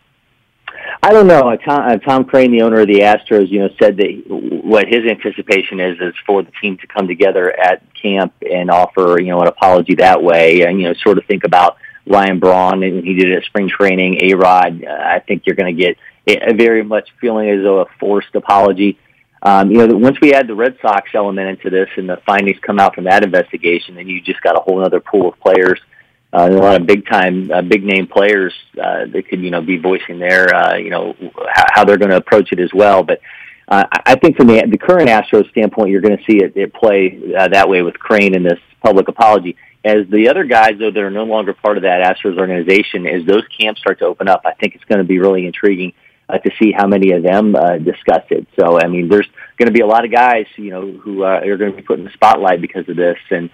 I don't know. Tom Crane, the owner of the Astros, said that what his anticipation is for the team to come together at camp and offer, an apology that way, and sort of think about Ryan Braun, and he did it at spring training. A-Rod, I think you're going to get a very much feeling as though a forced apology. Once we add the Red Sox element into this and the findings come out from that investigation, then you just got a whole other pool of players. A lot of big name players that could, be voicing their, how they're going to approach it as well. But I think from the current Astros standpoint, you're going to see it play that way with Crane in this public apology. As the other guys, though, that are no longer part of that Astros organization, as those camps start to open up, I think it's going to be really intriguing to see how many of them discuss it. So, I mean, there's going to be a lot of guys, who are going to be put in the spotlight because of this. And,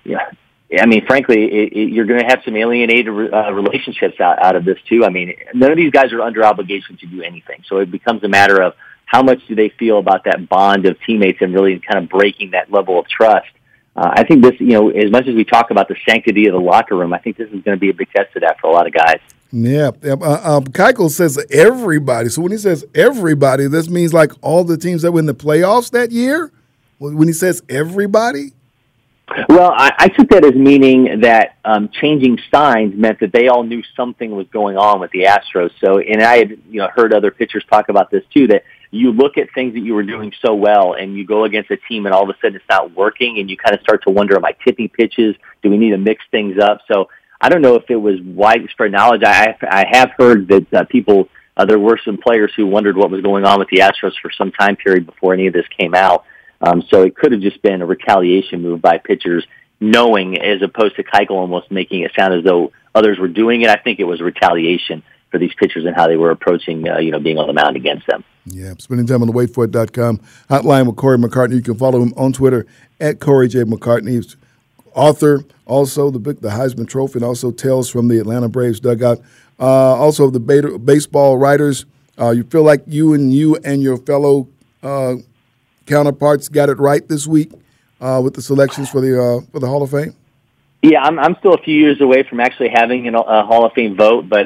I mean, frankly, you're going to have some alienated relationships out of this, too. I mean, none of these guys are under obligation to do anything. So it becomes a matter of how much do they feel about that bond of teammates and really kind of breaking that level of trust. I think this, as much as we talk about the sanctity of the locker room, I think this is going to be a big test of that for a lot of guys. Yeah. Keuchel says everybody. So when he says everybody, this means like all the teams that were in the playoffs that year? When he says everybody? Well, I took that as meaning that changing signs meant that they all knew something was going on with the Astros. So, and I had heard other pitchers talk about this too, that you look at things that you were doing so well and you go against a team and all of a sudden it's not working and you kind of start to wonder, am I tipping pitches? Do we need to mix things up? So I don't know if it was widespread knowledge. I have heard that people, there were some players who wondered what was going on with the Astros for some time period before any of this came out. So it could have just been a retaliation move by pitchers, knowing as opposed to Keuchel almost making it sound as though others were doing it. I think it was retaliation for these pitchers and how they were approaching, being on the mound against them. Yeah, spending time on the WadeFor.com hotline with Corey McCartney. You can follow him on Twitter at Corey J. McCartney. He's author, also the Heisman Trophy, and also Tales from the Atlanta Braves dugout. Also the baseball writers. You feel like you and your fellow counterparts got it right this week with the selections for the Hall of Fame? Yeah, I'm still a few years away from actually having a Hall of Fame vote, but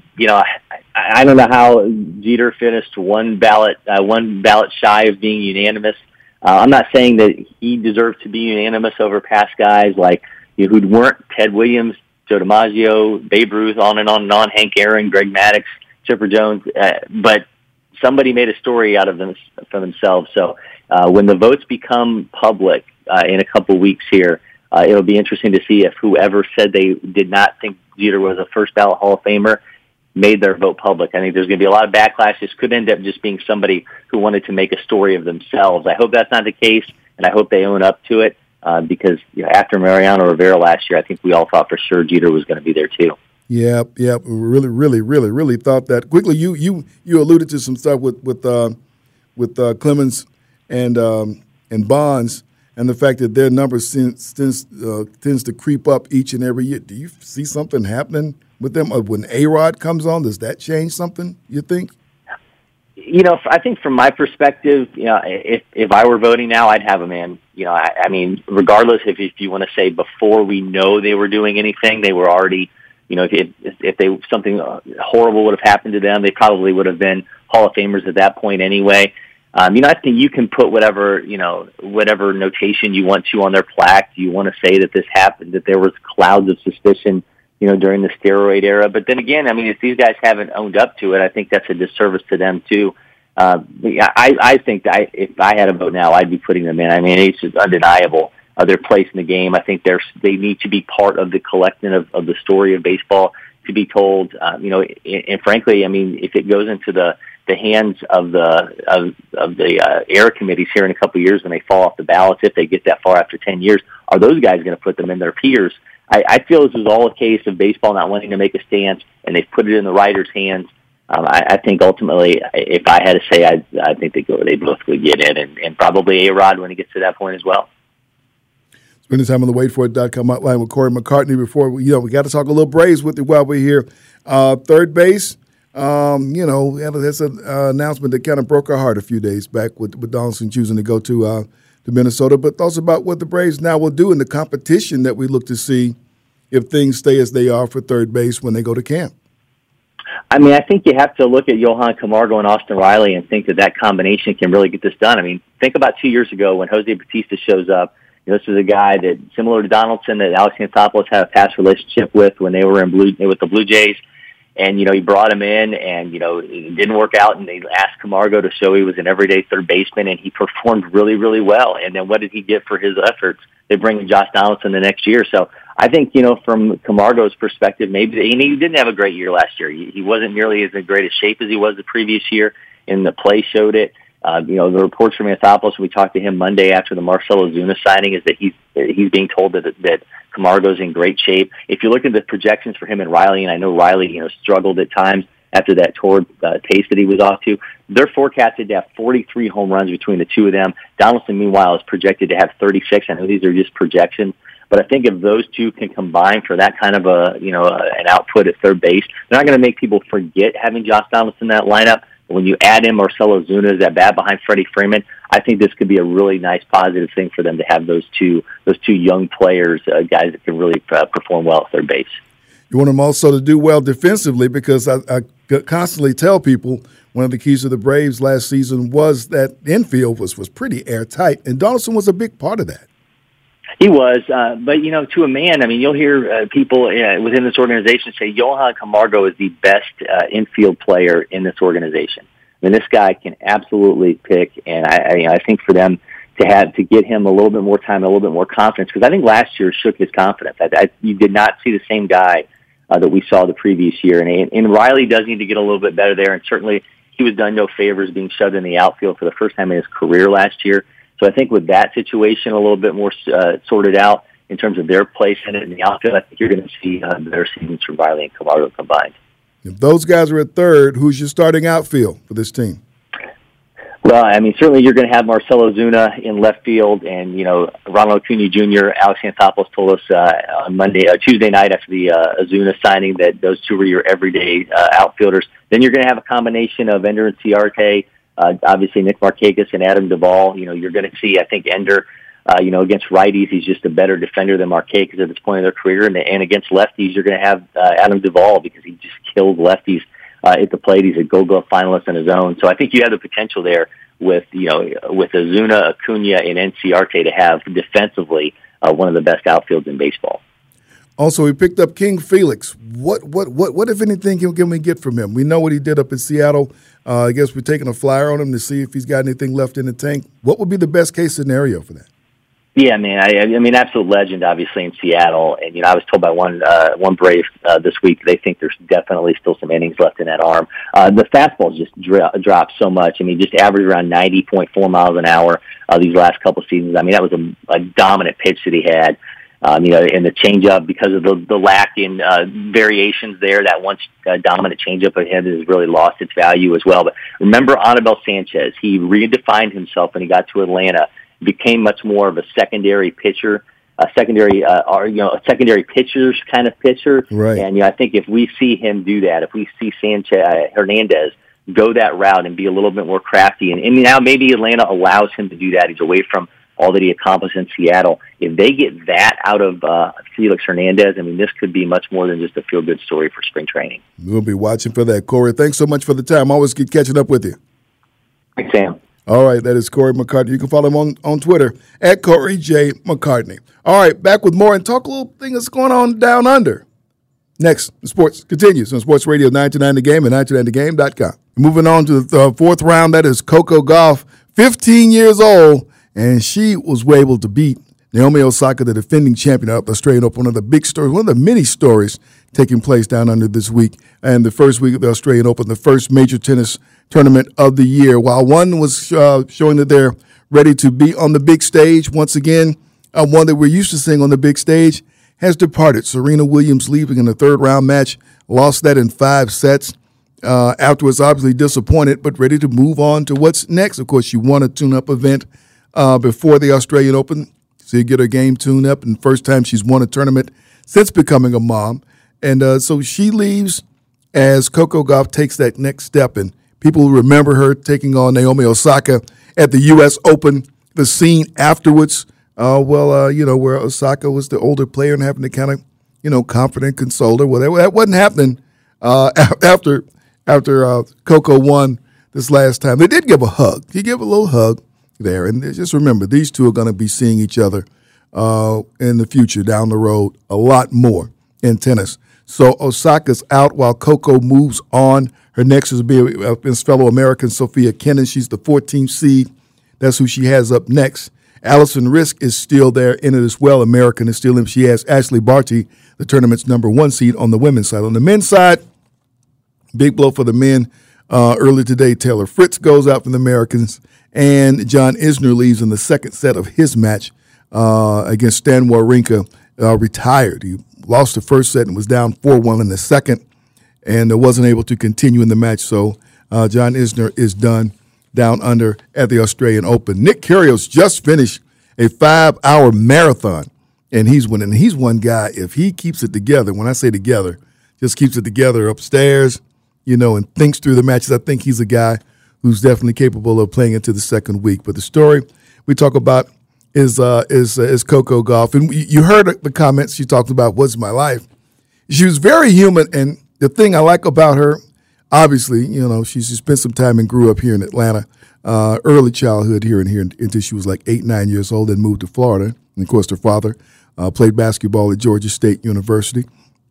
I don't know how Jeter finished one ballot shy of being unanimous. I'm not saying that he deserved to be unanimous over past guys like who weren't Ted Williams, Joe DiMaggio, Babe Ruth, on and on, Hank Aaron, Greg Maddux, Chipper Jones, but somebody made a story out of them for themselves. So when the votes become public in a couple weeks here, it'll be interesting to see if whoever said they did not think Jeter was a first ballot Hall of Famer made their vote public. I think there's going to be a lot of backlash. This could end up just being somebody who wanted to make a story of themselves. I hope that's not the case, and I hope they own up to it because after Mariano Rivera last year, I think we all thought for sure Jeter was going to be there too. Yeah, we really thought that. Quickly, you alluded to some stuff with Clemens and Bonds, and the fact that their numbers tends to creep up each and every year. Do you see something happening with them? When A-Rod comes on, does that change something, you think? I think from my perspective, if I were voting now, I'd have them in. I mean, regardless if you want to say before we know they were doing anything, they were already, if something horrible would have happened to them, they probably would have been Hall of Famers at that point anyway. I think you can put whatever notation you want to on their plaque. You want to say that this happened, that there was clouds of suspicion, during the steroid era. But then again, I mean, if these guys haven't owned up to it, I think that's a disservice to them too. I think that if I had a vote now, I'd be putting them in. I mean, it's just undeniable their place in the game. I think they need to be part of the collection of the story of baseball to be told. And frankly, I mean, if it goes into the hands of the era committees here in a couple of years when they fall off the ballots, if they get that far after 10 years, are those guys going to put them in their peers? I feel this is all a case of baseball not wanting to make a stance, and they've put it in the writers' hands. I think ultimately, if I had to say, I think they both would get in, and probably A-Rod when he gets to that point as well. Spending time on the waitforit.com hotline with Corey McCartney. Before we got to talk a little Braves with you while we're here. Third base, that's an announcement that kind of broke our heart a few days back with Donaldson choosing to go to Minnesota. But thoughts about what the Braves now will do in the competition that we look to see if things stay as they are for third base when they go to camp. I mean, I think you have to look at Johan Camargo and Austin Riley and think that combination can really get this done. I mean, think about 2 years ago when Jose Bautista shows up. This is a guy that, similar to Donaldson, that Alex Anthopoulos had a past relationship with when they were with the Blue Jays. And, he brought him in and, it didn't work out. And they asked Camargo to show he was an everyday third baseman, and he performed really, really well. And then what did he get for his efforts? They bring in Josh Donaldson the next year. So I think, from Camargo's perspective, maybe he didn't have a great year last year. He wasn't nearly as in great a shape as he was the previous year, and the play showed it. The reports from Anthopoulos, we talked to him Monday after the Marcell Ozuna signing, is that he's being told that Camargo's in great shape. If you look at the projections for him and Riley, and I know Riley, struggled at times after that torrid pace that he was off to, they're forecasted to have 43 home runs between the two of them. Donaldson, meanwhile, is projected to have 36. I know these are just projections, but I think if those two can combine for that kind of an output at third base, they're not going to make people forget having Josh Donaldson in that lineup. When you add in Marcell Ozuna as that bat behind Freddie Freeman, I think this could be a really nice positive thing for them to have those two young players, guys that can really perform well at third base. You want them also to do well defensively, because I constantly tell people one of the keys to the Braves last season was that infield was pretty airtight, and Donaldson was a big part of that. He was, but to a man, I mean, you'll hear people within this organization say Johan Camargo is the best infield player in this organization. I mean, this guy can absolutely pick, and I think for them to get him a little bit more time, a little bit more confidence, because I think last year shook his confidence. You did not see the same guy that we saw the previous year, and Riley does need to get a little bit better there, and certainly he was done no favors being shoved in the outfield for the first time in his career last year. So I think with that situation a little bit more sorted out in terms of their place in it in the outfield, I think you're going to see better seasons from Riley and Camargo combined. If those guys are at third, who's your starting outfield for this team? Well, I mean, certainly you're going to have Marcell Ozuna in left field, and Ronald Acuna Jr. Alex Anthopoulos told us on Tuesday night after the Ozuna signing that those two were your everyday outfielders. Then you're going to have a combination of Ender and Ciarte. Obviously, Nick Markakis and Adam Duvall. You're going to see, I think, Ender, against righties, he's just a better defender than Markakis at this point in their career. And against lefties, you're going to have Adam Duvall, because he just killed lefties at the plate. He's a Gold Glove finalist on his own. So I think you have the potential there with Ozuna, Acuna, and Ciarte to have defensively one of the best outfields in baseball. Also, we picked up King Felix. What if anything can we get from him? We know what he did up in Seattle. I guess we're taking a flyer on him to see if he's got anything left in the tank. What would be the best case scenario for that? Yeah, man. I mean, absolute legend, obviously, in Seattle. And I was told by one Brave this week they think there's definitely still some innings left in that arm. The fastball just dropped so much. I mean, just averaged around 90.4 miles an hour these last couple seasons. I mean, that was a dominant pitch that he had. And the changeup, because of the lack in variations there, that once dominant changeup of him has really lost its value as well. But remember Anibal Sanchez, he redefined himself when he got to Atlanta, became much more of a secondary pitcher. A secondary pitcher's kind of pitcher. Right. And I think if we see him do that, if we see Hernandez go that route and be a little bit more crafty, and now maybe Atlanta allows him to do that. He's away from all that he accomplished in Seattle. If they get that out of Felix Hernandez, this could be much more than just a feel-good story for spring training. We'll be watching for that, Corey. Thanks so much for the time. Always good catching up with you. Thanks, Sam. All right, that is Corey McCartney. You can follow him on Twitter at Corey J. McCartney. All right, back with more and talk a little thing that's going on down under. Next, sports continues on Sports Radio 929 The Game and 929thegame.com. Moving on to the fourth round, that is Coco Gauff, 15 years old, and she was able to beat Naomi Osaka, the defending champion of the Australian Open. One of the big stories, one of the many stories taking place down under this week. And the first week of the Australian Open, the first major tennis tournament of the year. While one was showing that they're ready to be on the big stage once again, one that we're used to seeing on the big stage has departed. Serena Williams leaving in the third round match, lost that in 5 sets. Afterwards, obviously disappointed, but ready to move on to what's next. Of course, she won a tune-up event before the Australian Open. So you get her game tuned up, and first time she's won a tournament since becoming a mom. And so she leaves as Coco Gauff takes that next step. And people remember her taking on Naomi Osaka at the U.S. Open, the scene afterwards, where Osaka was the older player and having to kind of, confident, console her. Well, that wasn't happening after Coco won this last time. They did give a hug. He gave a little hug there. And just remember, these two are going to be seeing each other in the future, down the road, a lot more in tennis. So Osaka's out while Coco moves on. Her next is his fellow American Sophia Kenin. She's the 14th seed. That's who she has up next. Allison Risk is still there in it as well. American is still in. She has Ashley Barty, the tournament's number 1 seed on the women's side. On the men's side, big blow for the men. Early today, Taylor Fritz goes out from the Americans, and John Isner leaves in the second set of his match against Stan Wawrinka, retired. He lost the first set and was down 4-1 in the second, and wasn't able to continue in the match. So John Isner is done down under at the Australian Open. Nick Kyrgios just finished a 5-hour marathon, and he's winning. He's one guy, if he keeps it together, when I say together, just keeps it together upstairs, and thinks through the matches, I think he's a guy who's definitely capable of playing into the second week. But the story we talk about is Coco Gauff. And you heard the comments she talked about, what's my life? She was very human, and the thing I like about her, obviously, she spent some time and grew up here in Atlanta, early childhood here until she was like 8, 9 years old, and moved to Florida. And, of course, her father played basketball at Georgia State University,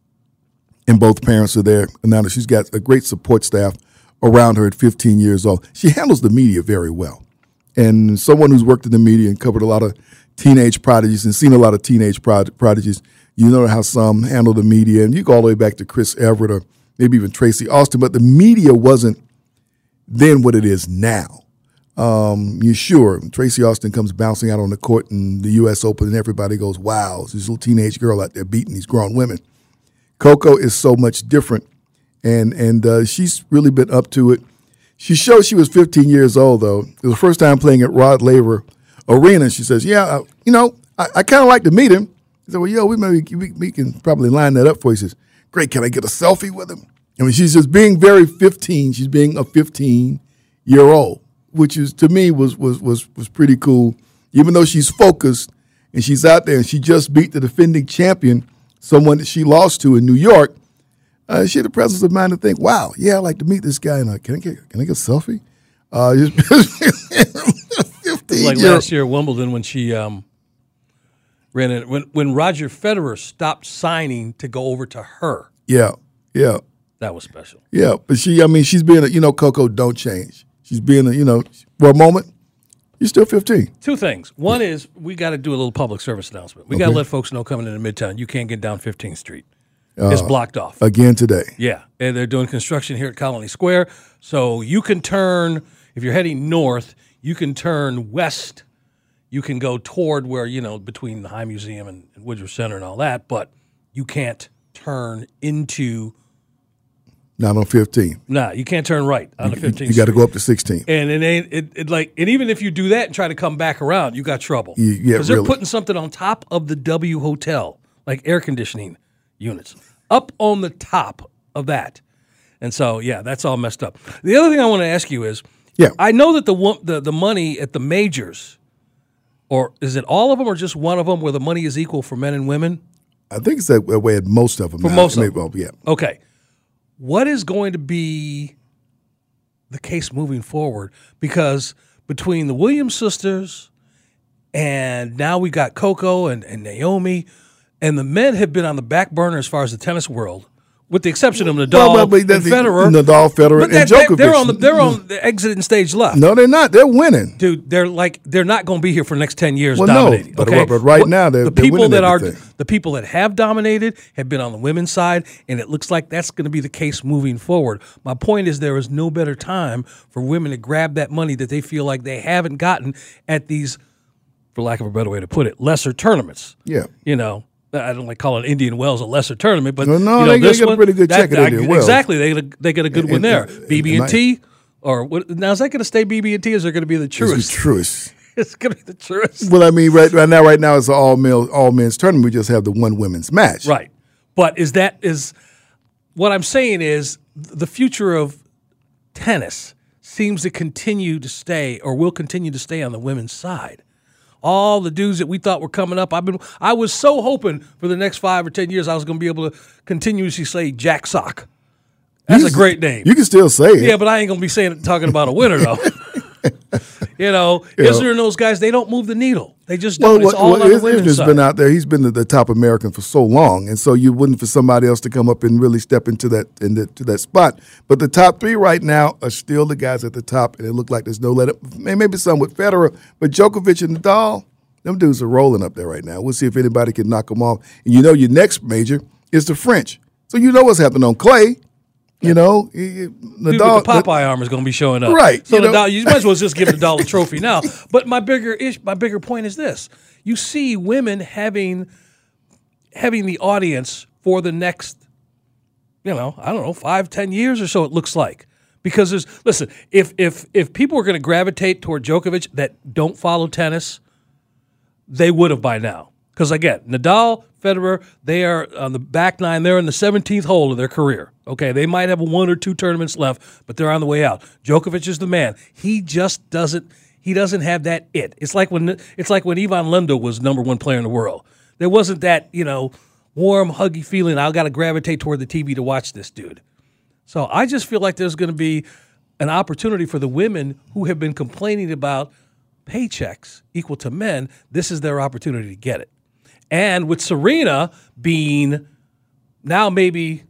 and both parents are there. And now she's got a great support staff around her at 15 years old. She handles the media very well. And someone who's worked in the media and covered a lot of teenage prodigies and seen a lot of teenage prodigies, you know how some handle the media. And you go all the way back to Chris Everett or maybe even Tracy Austin, but the media wasn't then what it is now. You're sure Tracy Austin comes bouncing out on the court in the U.S. Open and everybody goes, wow, it's this little teenage girl out there beating these grown women. Coco is so much different, and she's really been up to it. She showed she was 15 years old, though. It was the first time playing at Rod Laver Arena. She says, I kind of like to meet him. He said, well, we can probably line that up for you. He says, great, can I get a selfie with him? I mean, she's just being very 15. She's being a 15-year-old, which is, to me, was pretty cool. Even though she's focused and she's out there and she just beat the defending champion, someone that she lost to in New York, she had the presence of mind to think, wow, yeah, I'd like to meet this guy. And can I get a selfie? 15 like last year at Wimbledon when she ran in. When Roger Federer stopped signing to go over to her. Yeah. That was special. Yeah, but she's being Coco, don't change. She's being for a moment, you're still 15. 2 things. One is we got to do a little public service announcement. We got to let folks know coming into Midtown, you can't get down 15th Street. It's blocked off. Again today. Yeah, and they're doing construction here at Colony Square. So you can turn, if you're heading north, you can turn west. you can go toward where, between the High Museum and Woodruff Center and all that, but you can't turn into. Not on 15. Nah, you can't turn right on the 15th. You got to go up to 16. And and even if you do that and try to come back around, you got trouble. Yeah, because they're really. putting something on top of the W Hotel, like air conditioning units, up on the top of that. And so, yeah, that's all messed up. The other thing I want to ask you is, I know that the money at the majors, or is it all of them or just one of them where the money is equal for men and women? I think it's that way at most of them. For most of them. Well, yeah. Okay. What is going to be the case moving forward? Because between the Williams sisters and now we got Coco and Naomi, and the men have been on the back burner as far as the tennis world, with the exception of Nadal and Federer. Nadal, Federer, and Djokovic. They're on the exiting stage left. No, they're not. They're winning. Dude, they're not going to be here for the next 10 years No, dominating. but right now they're winning everything. The people that have dominated have been on the women's side, and it looks like that's going to be the case moving forward. My point is there is no better time for women to grab that money that they feel like they haven't gotten at these, for lack of a better way to put it, lesser tournaments. Yeah. I don't like calling Indian Wells a lesser tournament, but they get a pretty good check at Indian Wells. Exactly, they get a good one there. BB&T, or what, now is that going to stay BB&T? Or is there going to be the Truist? It's the Truist. It's going to be the Truist. Well, I mean, right now it's an all men's tournament. We just have the one women's match. Right, but is what I'm saying is the future of tennis seems to continue to stay, or will continue to stay, on the women's side. All the dudes that we thought were coming up, I was so hoping for the next 5 or 10 years I was going to be able to continuously say Jack Sock. That's a great name. You can still say it. Yeah, but I ain't going to be talking about a winner, though. Isner and those guys, they don't move the needle. They just don't. It's all on the women's side. Been out there. He's been the top American for so long, and so you wouldn't for somebody else to come up and really step into that spot. But the top three right now are still the guys at the top, and it look like there's no let up. Maybe some with Federer, but Djokovic and Nadal, them dudes are rolling up there right now. We'll see if anybody can knock them off. And your next major is the French, so you know what's happening on clay. Nadal, the Popeye arm is going to be showing up, right? So Nadal, you might as well just give Nadal a trophy now. But my bigger point is this: you see women having the audience for the next, 5-10 years or so. It looks like, because if people are going to gravitate toward Djokovic that don't follow tennis, they would have by now. Because again, Nadal, Federer, they are on the back nine. They're in the 17th hole of their career. Okay, they might have 1 or 2 tournaments left, but they're on the way out. Djokovic is the man. He just doesn't. He doesn't have that it. It's like when Ivan Lendl was #1 player in the world. There wasn't that warm, huggy feeling. I got to gravitate toward the TV to watch this dude. So I just feel like there's going to be an opportunity for the women who have been complaining about paychecks equal to men. This is their opportunity to get it. And with Serena being now maybe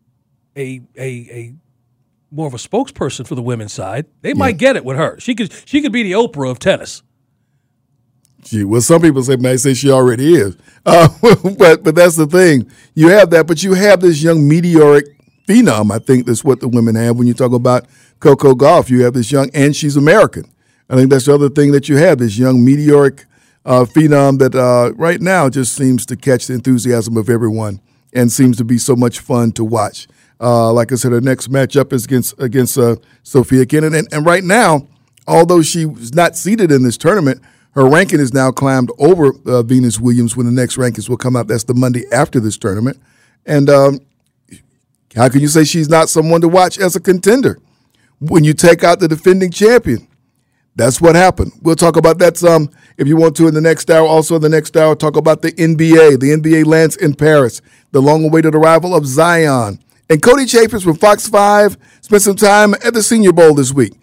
a more of a spokesperson for the women's side, they might get it with her. She could be the Oprah of tennis. Well, some people say she already is, but that's the thing. You have that, but you have this young meteoric phenom. I think that's what the women have when you talk about Coco Gauff. You have this young, and she's American. I think that's the other thing that you have, this young meteoric phenom that right now just seems to catch the enthusiasm of everyone and seems to be so much fun to watch. Like I said, her next matchup is against Sofia Kenin. And right now, although she was not seeded in this tournament, her ranking is now climbed over Venus Williams when the next rankings will come out. That's the Monday after this tournament. And how can you say she's not someone to watch as a contender when you take out the defending champion? That's what happened. We'll talk about that some if you want to in the next hour. Also in the next hour, talk about the NBA. The NBA lands in Paris, the long-awaited arrival of Zion. And Cody Chafers from Fox 5 spent some time at the Senior Bowl this week.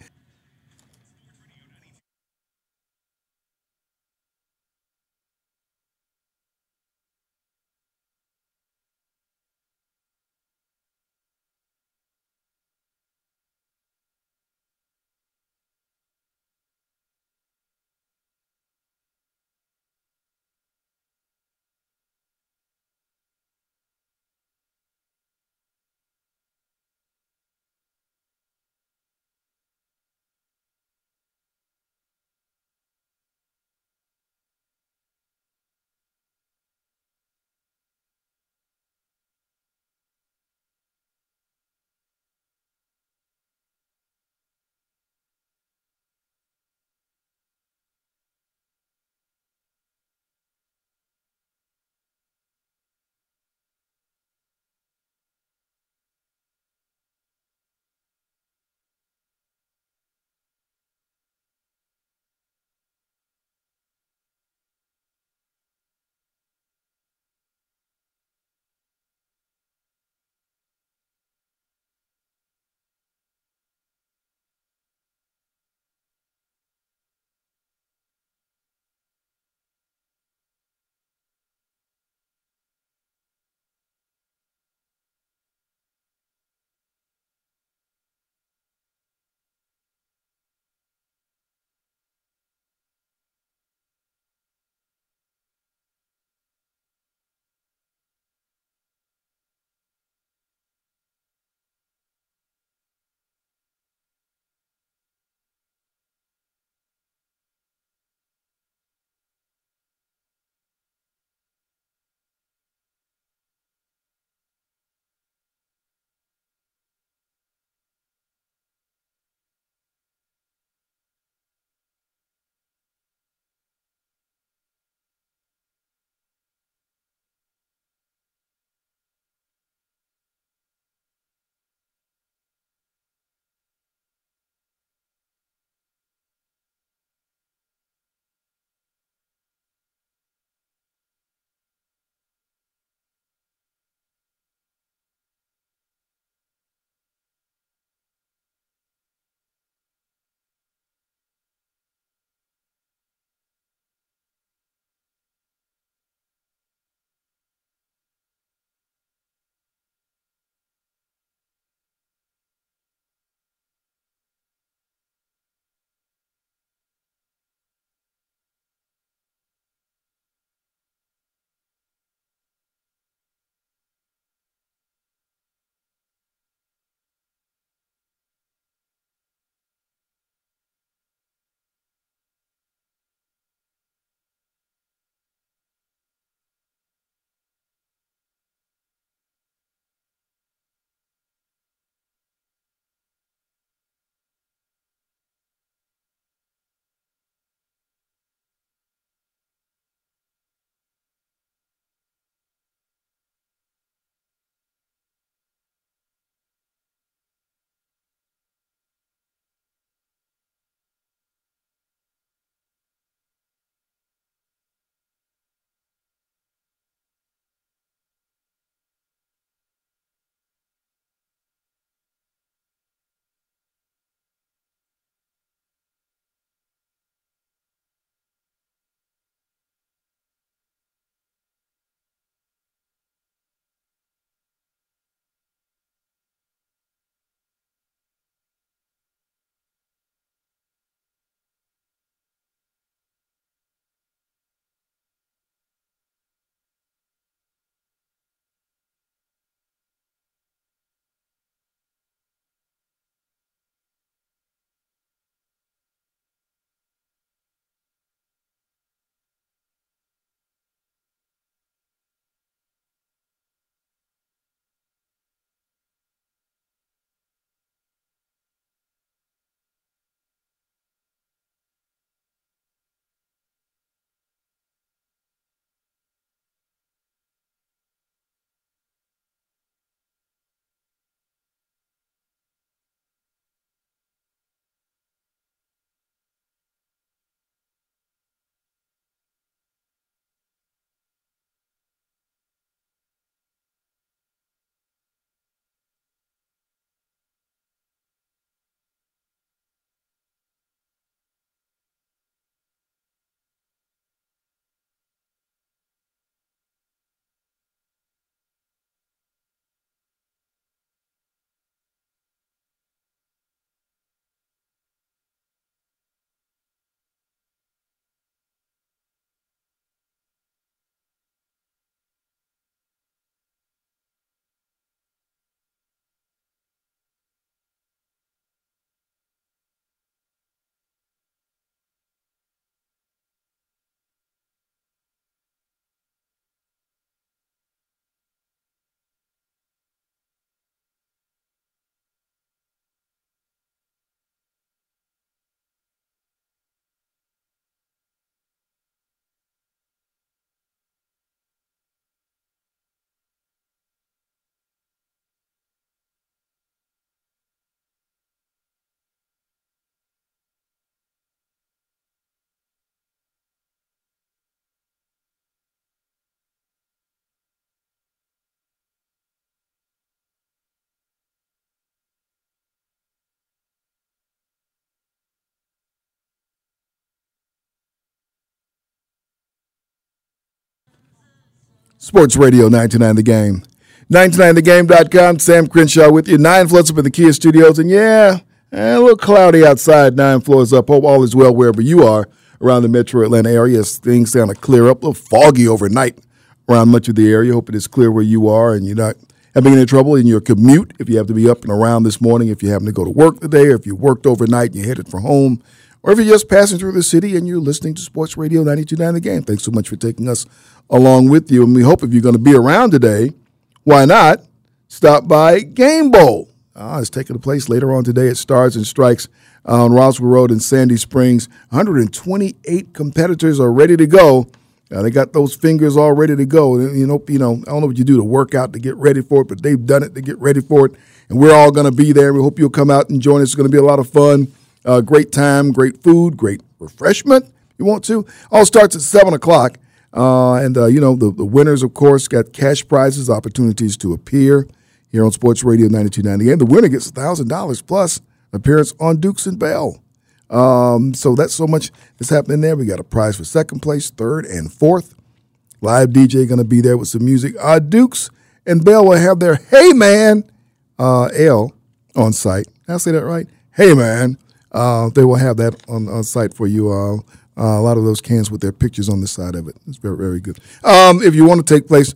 Sports Radio 99 The Game. 99thegame.com. Sam Crenshaw with you. 9 floors up in the Kia studios. And a little cloudy outside. 9 floors up. Hope all is well wherever you are around the metro Atlanta area. Things kind of clear up. A little foggy overnight around much of the area. Hope it is clear where you are and you're not having any trouble in your commute. If you have to be up and around this morning, if you happen to go to work today, or if you worked overnight and you're headed for home, or if you're just passing through the city and you're listening to Sports Radio 92.9 The Game. Thanks so much for taking us along with you. And we hope if you're going to be around today, why not stop by Game Bowl? It's taking place later on today at Stars and Strikes on Roswell Road in Sandy Springs. 128 competitors are ready to go. They got those fingers all ready to go. I don't know what you do to work out to get ready for it, but they've done it to get ready for it. And we're all going to be there. We hope you'll come out and join us. It's going to be a lot of fun. Great time, great food, great refreshment. You want to? All starts at 7 o'clock. The winners, of course, got cash prizes, opportunities to appear here on Sports Radio 92.9. And the winner gets $1,000 plus appearance on Dukes and Bell. So that's so much that's happening there. We got a prize for second place, third, and fourth. Live DJ going to be there with some music. Dukes and Bell will have their Hey Man L on site. Did I say that right? Hey Man. They will have that on site for you. A lot of those cans with their pictures on the side of it. It's very, very good. If you want to take part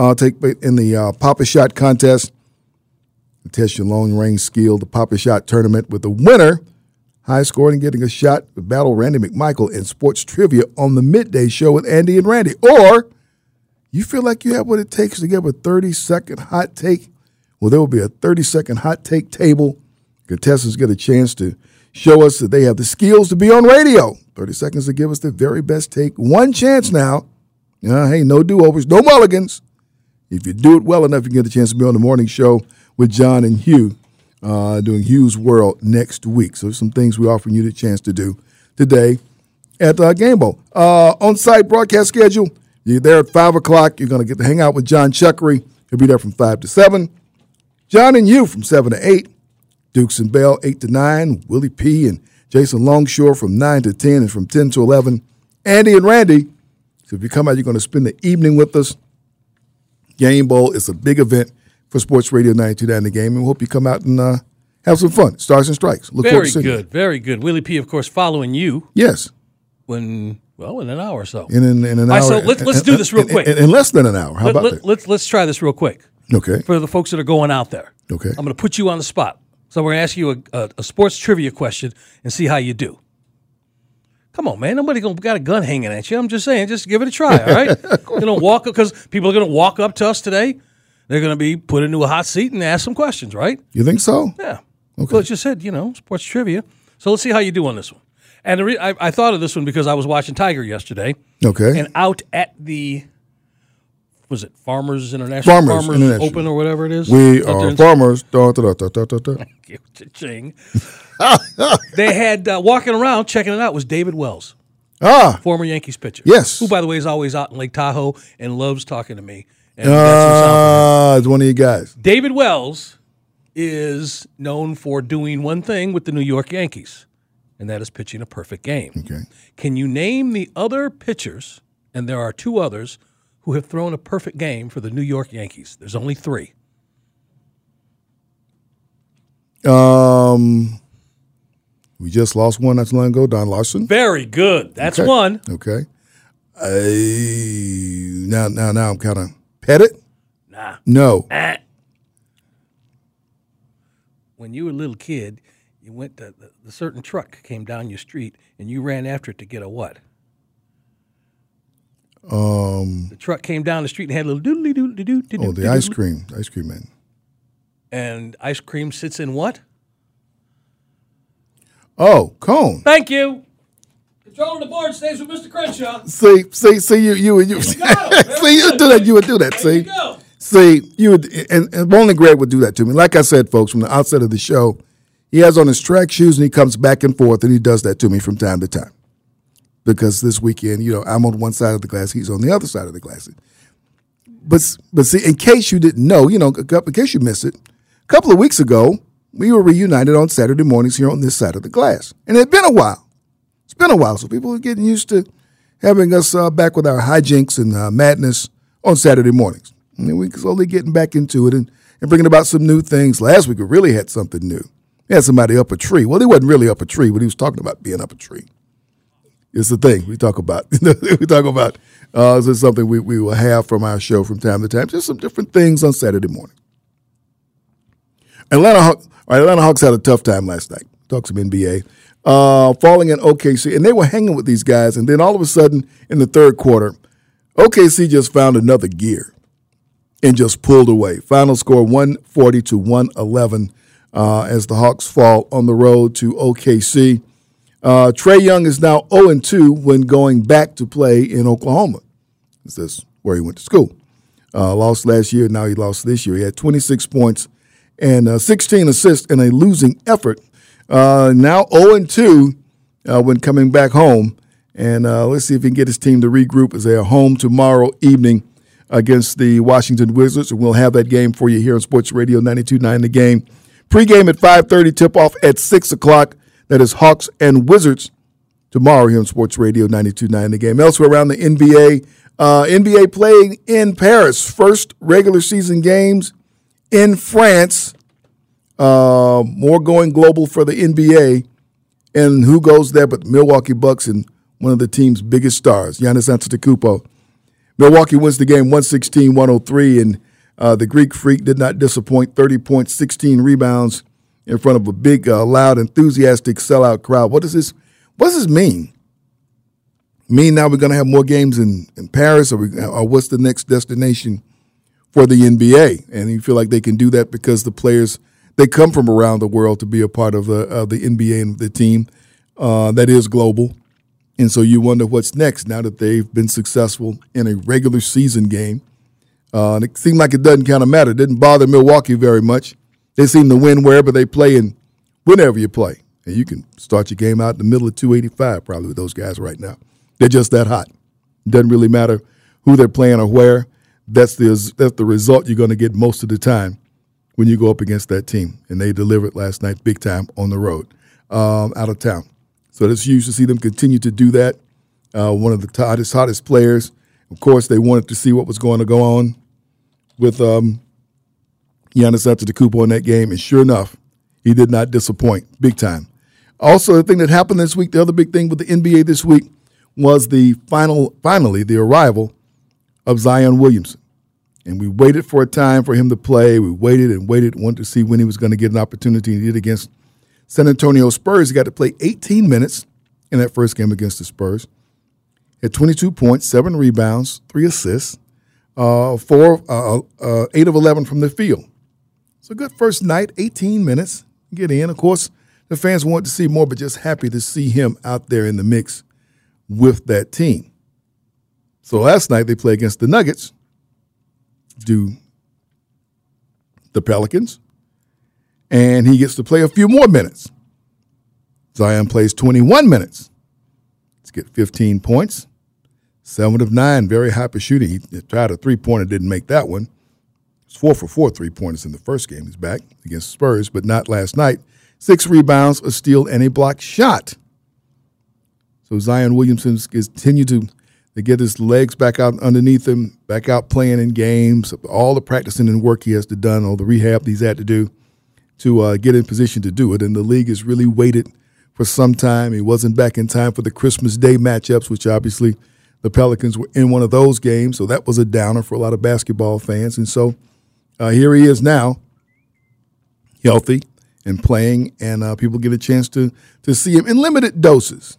in the Papa Shot contest, test your long range skill, the Papa Shot tournament with the winner, high scoring and getting a shot to battle Randy McMichael in sports trivia on the midday show with Andy and Randy. Or you feel like you have what it takes to give a 30-second hot take? Well, there will be a 30-second hot take table. Contestants get a chance to show us that they have the skills to be on radio. 30 seconds to give us the very best take. One chance now. Hey, no do-overs, no mulligans. If you do it well enough, you get a chance to be on the morning show with John and Hugh doing Hugh's World next week. So there's some things we're offering you the chance to do today at Game Bowl. On-site broadcast schedule, you're there at 5 o'clock. You're going to get to hang out with John Chuckery. He'll be there from 5 to 7. John and Hugh from 7 to 8. Dukes and Bell, 8 to 9. Willie P. and Jason Longshore from 9 to 10 and from 10 to 11. Andy and Randy. So if you come out, you're going to spend the evening with us. Game Bowl is a big event for Sports Radio 92.9 The Game, and we hope you come out and have some fun. Stars and Strikes. Look forward to seeing you. Very good, very good. Willie P., of course, following you. Yes. In an hour or so. In an hour. So let's do this real quick. In less than an hour. How about that? Let's try this real quick. Okay. For the folks that are going out there. Okay. I'm going to put you on the spot. So we're going to ask you a sports trivia question and see how you do. Come on, man. Nobody got a gun hanging at you. I'm just saying, just give it a try, all right? Because people are going to walk up to us today. They're going to be put into a hot seat and ask some questions, right? You think so? Yeah. Okay. So it just said, sports trivia. So let's see how you do on this one. And I thought of this one because I was watching Tiger yesterday. Okay. And out at the, was it Farmers International? Farmers Open or whatever it is? We are farmers. Thank you, cha-ching. They had, walking around, checking it out, was David Wells. Former Yankees pitcher. Yes. Who, by the way, is always out in Lake Tahoe and loves talking to me. And it's one of you guys. David Wells is known for doing one thing with the New York Yankees, and that is pitching a perfect game. Okay. Can you name the other pitchers, and there are 2 others, who have thrown a perfect game for the New York Yankees? There's only 3. We just lost one not too long ago, Don Larson. Very good. That's one. Okay. Now I'm kind of petted. Nah. No. When you were a little kid, you went to the certain truck came down your street, and you ran after it to get a what? The truck came down the street and had a little doodly doodly doodly. Oh, the ice cream man. And ice cream sits in what? Oh, cone. Thank you. Control of the board stays with Mr. Crenshaw. See, you see, you do that. You would do that. See, you would, and only Greg would do that to me. Like I said, folks, from the outset of the show, he has on his track shoes and he comes back and forth, and he does that to me from time to time. Because this weekend, I'm on one side of the glass, he's on the other side of the glass. But see, in case you didn't know, in case you missed it, a couple of weeks ago, we were reunited on Saturday mornings here on this side of the glass. And it had been a while. It's been a while, so people are getting used to having us back with our hijinks and madness on Saturday mornings. And we're slowly getting back into it and bringing about some new things. Last week we really had something new. We had somebody up a tree. Well, he wasn't really up a tree, but he was talking about being up a tree. It's the thing we talk about. We talk about this is something we will have from our show from time to time. Just some different things on Saturday morning. Atlanta Hawks had a tough time last night. Talk some NBA. Falling in OKC, and they were hanging with these guys, and then all of a sudden in the third quarter, OKC just found another gear and just pulled away. Final score 140-111 as the Hawks fall on the road to OKC. Trae Young is now 0-2 when going back to play in Oklahoma. This is where he went to school. Lost last year, now he lost this year. He had 26 points and 16 assists in a losing effort. Now 0-2 when coming back home. And let's see if he can get his team to regroup as they are home tomorrow evening against the Washington Wizards. And we'll have that game for you here on Sports Radio 92.9 The Game. Pre-game at 5:30, tip-off at 6 o'clock. That is Hawks and Wizards tomorrow here on Sports Radio 92.9 The Game. Elsewhere around the NBA, NBA playing in Paris. First regular season games in France. More going global for the NBA. And who goes there but the Milwaukee Bucks and one of the team's biggest stars, Giannis Antetokounmpo. Milwaukee wins the game 116-103, and the Greek Freak did not disappoint. 30 points, 16 rebounds in front of a big, loud, enthusiastic sellout crowd. What does this mean? Mean now we're going to have more games in Paris, or what's the next destination for the NBA? And you feel like they can do that because the players, they come from around the world to be a part of the NBA and the team that is global. And so you wonder what's next now that they've been successful in a regular season game. And it seemed like it doesn't kind of matter. It didn't bother Milwaukee very much. They seem to win wherever they play and whenever you play. And you can start your game out in the middle of 285 probably with those guys right now. They're just that hot. It doesn't really matter who they're playing or where. That's the result you're going to get most of the time when you go up against that team. And they delivered last night big time on the road, out of town. So it's huge to see them continue to do that. One of the hottest players. Of course, they wanted to see what was going to go on with Giannis Antetokounmpo in that game, and sure enough, he did not disappoint big time. Also, the thing that happened this week, the other big thing with the NBA this week was finally the arrival of Zion Williamson. And we waited for a time for him to play. We waited and wanted to see when he was going to get an opportunity. He did against San Antonio Spurs. He got to play 18 minutes in that first game against the Spurs. Had 22 points, 7 rebounds, 3 assists, 8 of 11 from the field. So good first night, 18 minutes, get in. Of course, the fans want to see more, but just happy to see him out there in the mix with that team. So last night they play against the Nuggets, do the Pelicans, and he gets to play a few more minutes. Zion plays 21 minutes. Let's get 15 points, 7 of 9, very high per shooting. He tried a three-pointer, didn't make that one. He was 4 for 4 three-pointers in the first game. He's back against Spurs, but not last night. 6 rebounds, a steal, and a blocked shot. So Zion Williamson continued to get his legs back out underneath him, back out playing in games, all the practicing and work he has to done, all the rehab he's had to do to get in position to do it. And the league has really waited for some time. He wasn't back in time for the Christmas Day matchups, which obviously the Pelicans were in one of those games. So that was a downer for a lot of basketball fans. And so here he is now, healthy and playing, and people get a chance to see him in limited doses.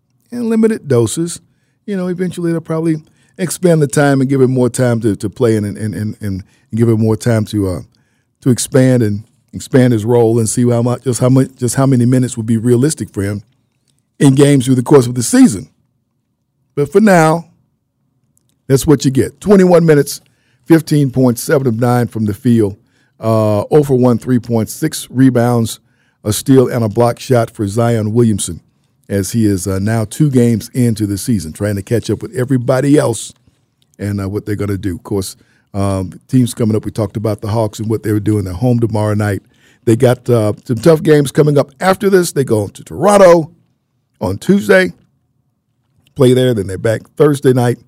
You know, eventually they'll probably expand the time and give him more time to play and give him more time to expand his role and see how many minutes would be realistic for him in games through the course of the season. But for now, that's what you get. 21 minutes, 15 points, 7 of 9 from the field, 0 for 1 3-point, 6 rebounds, a steal, and a block shot for Zion Williamson, as he is now 2 games into the season, trying to catch up with everybody else and what they're going to do. Of course, teams coming up, we talked about the Hawks and what they were doing. They're home tomorrow night. They got some tough games coming up after this. They go to Toronto on Tuesday, play there. Then they're back Thursday night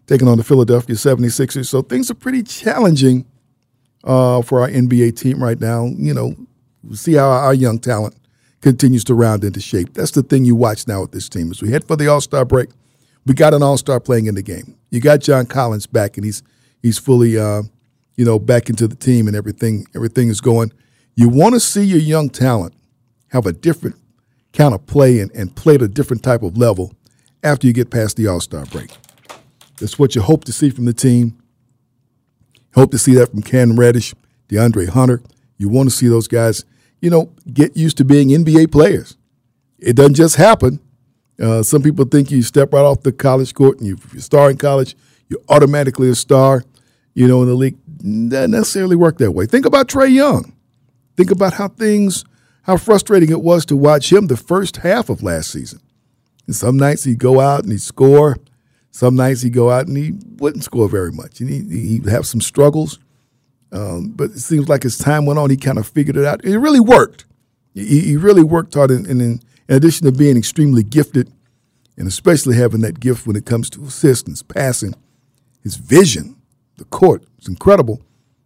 taking on the Philadelphia 76ers. So things are pretty challenging for our NBA team right now. You know, we'll see how our young talent continues to round into shape. That's the thing you watch now with this team. As we head for the All-Star break, we got an All-Star playing in the game. You got John Collins back, and he's fully, back into the team, and everything is going. You want to see your young talent have a different kind of play and play at a different type of level after you get past the All-Star break. That's what you hope to see from the team. Hope to see that from Cam Reddish, DeAndre Hunter. You want to see those guys, get used to being NBA players. It doesn't just happen. Some people think you step right off the college court and if you star in college, you're automatically a star, in the league. Doesn't necessarily work that way. Think about Trae Young. Think about how frustrating it was to watch him the first half of last season. And some nights he'd go out and he'd score. Some nights he'd go out and he wouldn't score very much. And he'd have some struggles. But it seems like as time went on, he kind of figured it out. It really worked. He really worked hard. And in addition to being extremely gifted, and especially having that gift when it comes to assistance, passing, his vision, the court, it's incredible.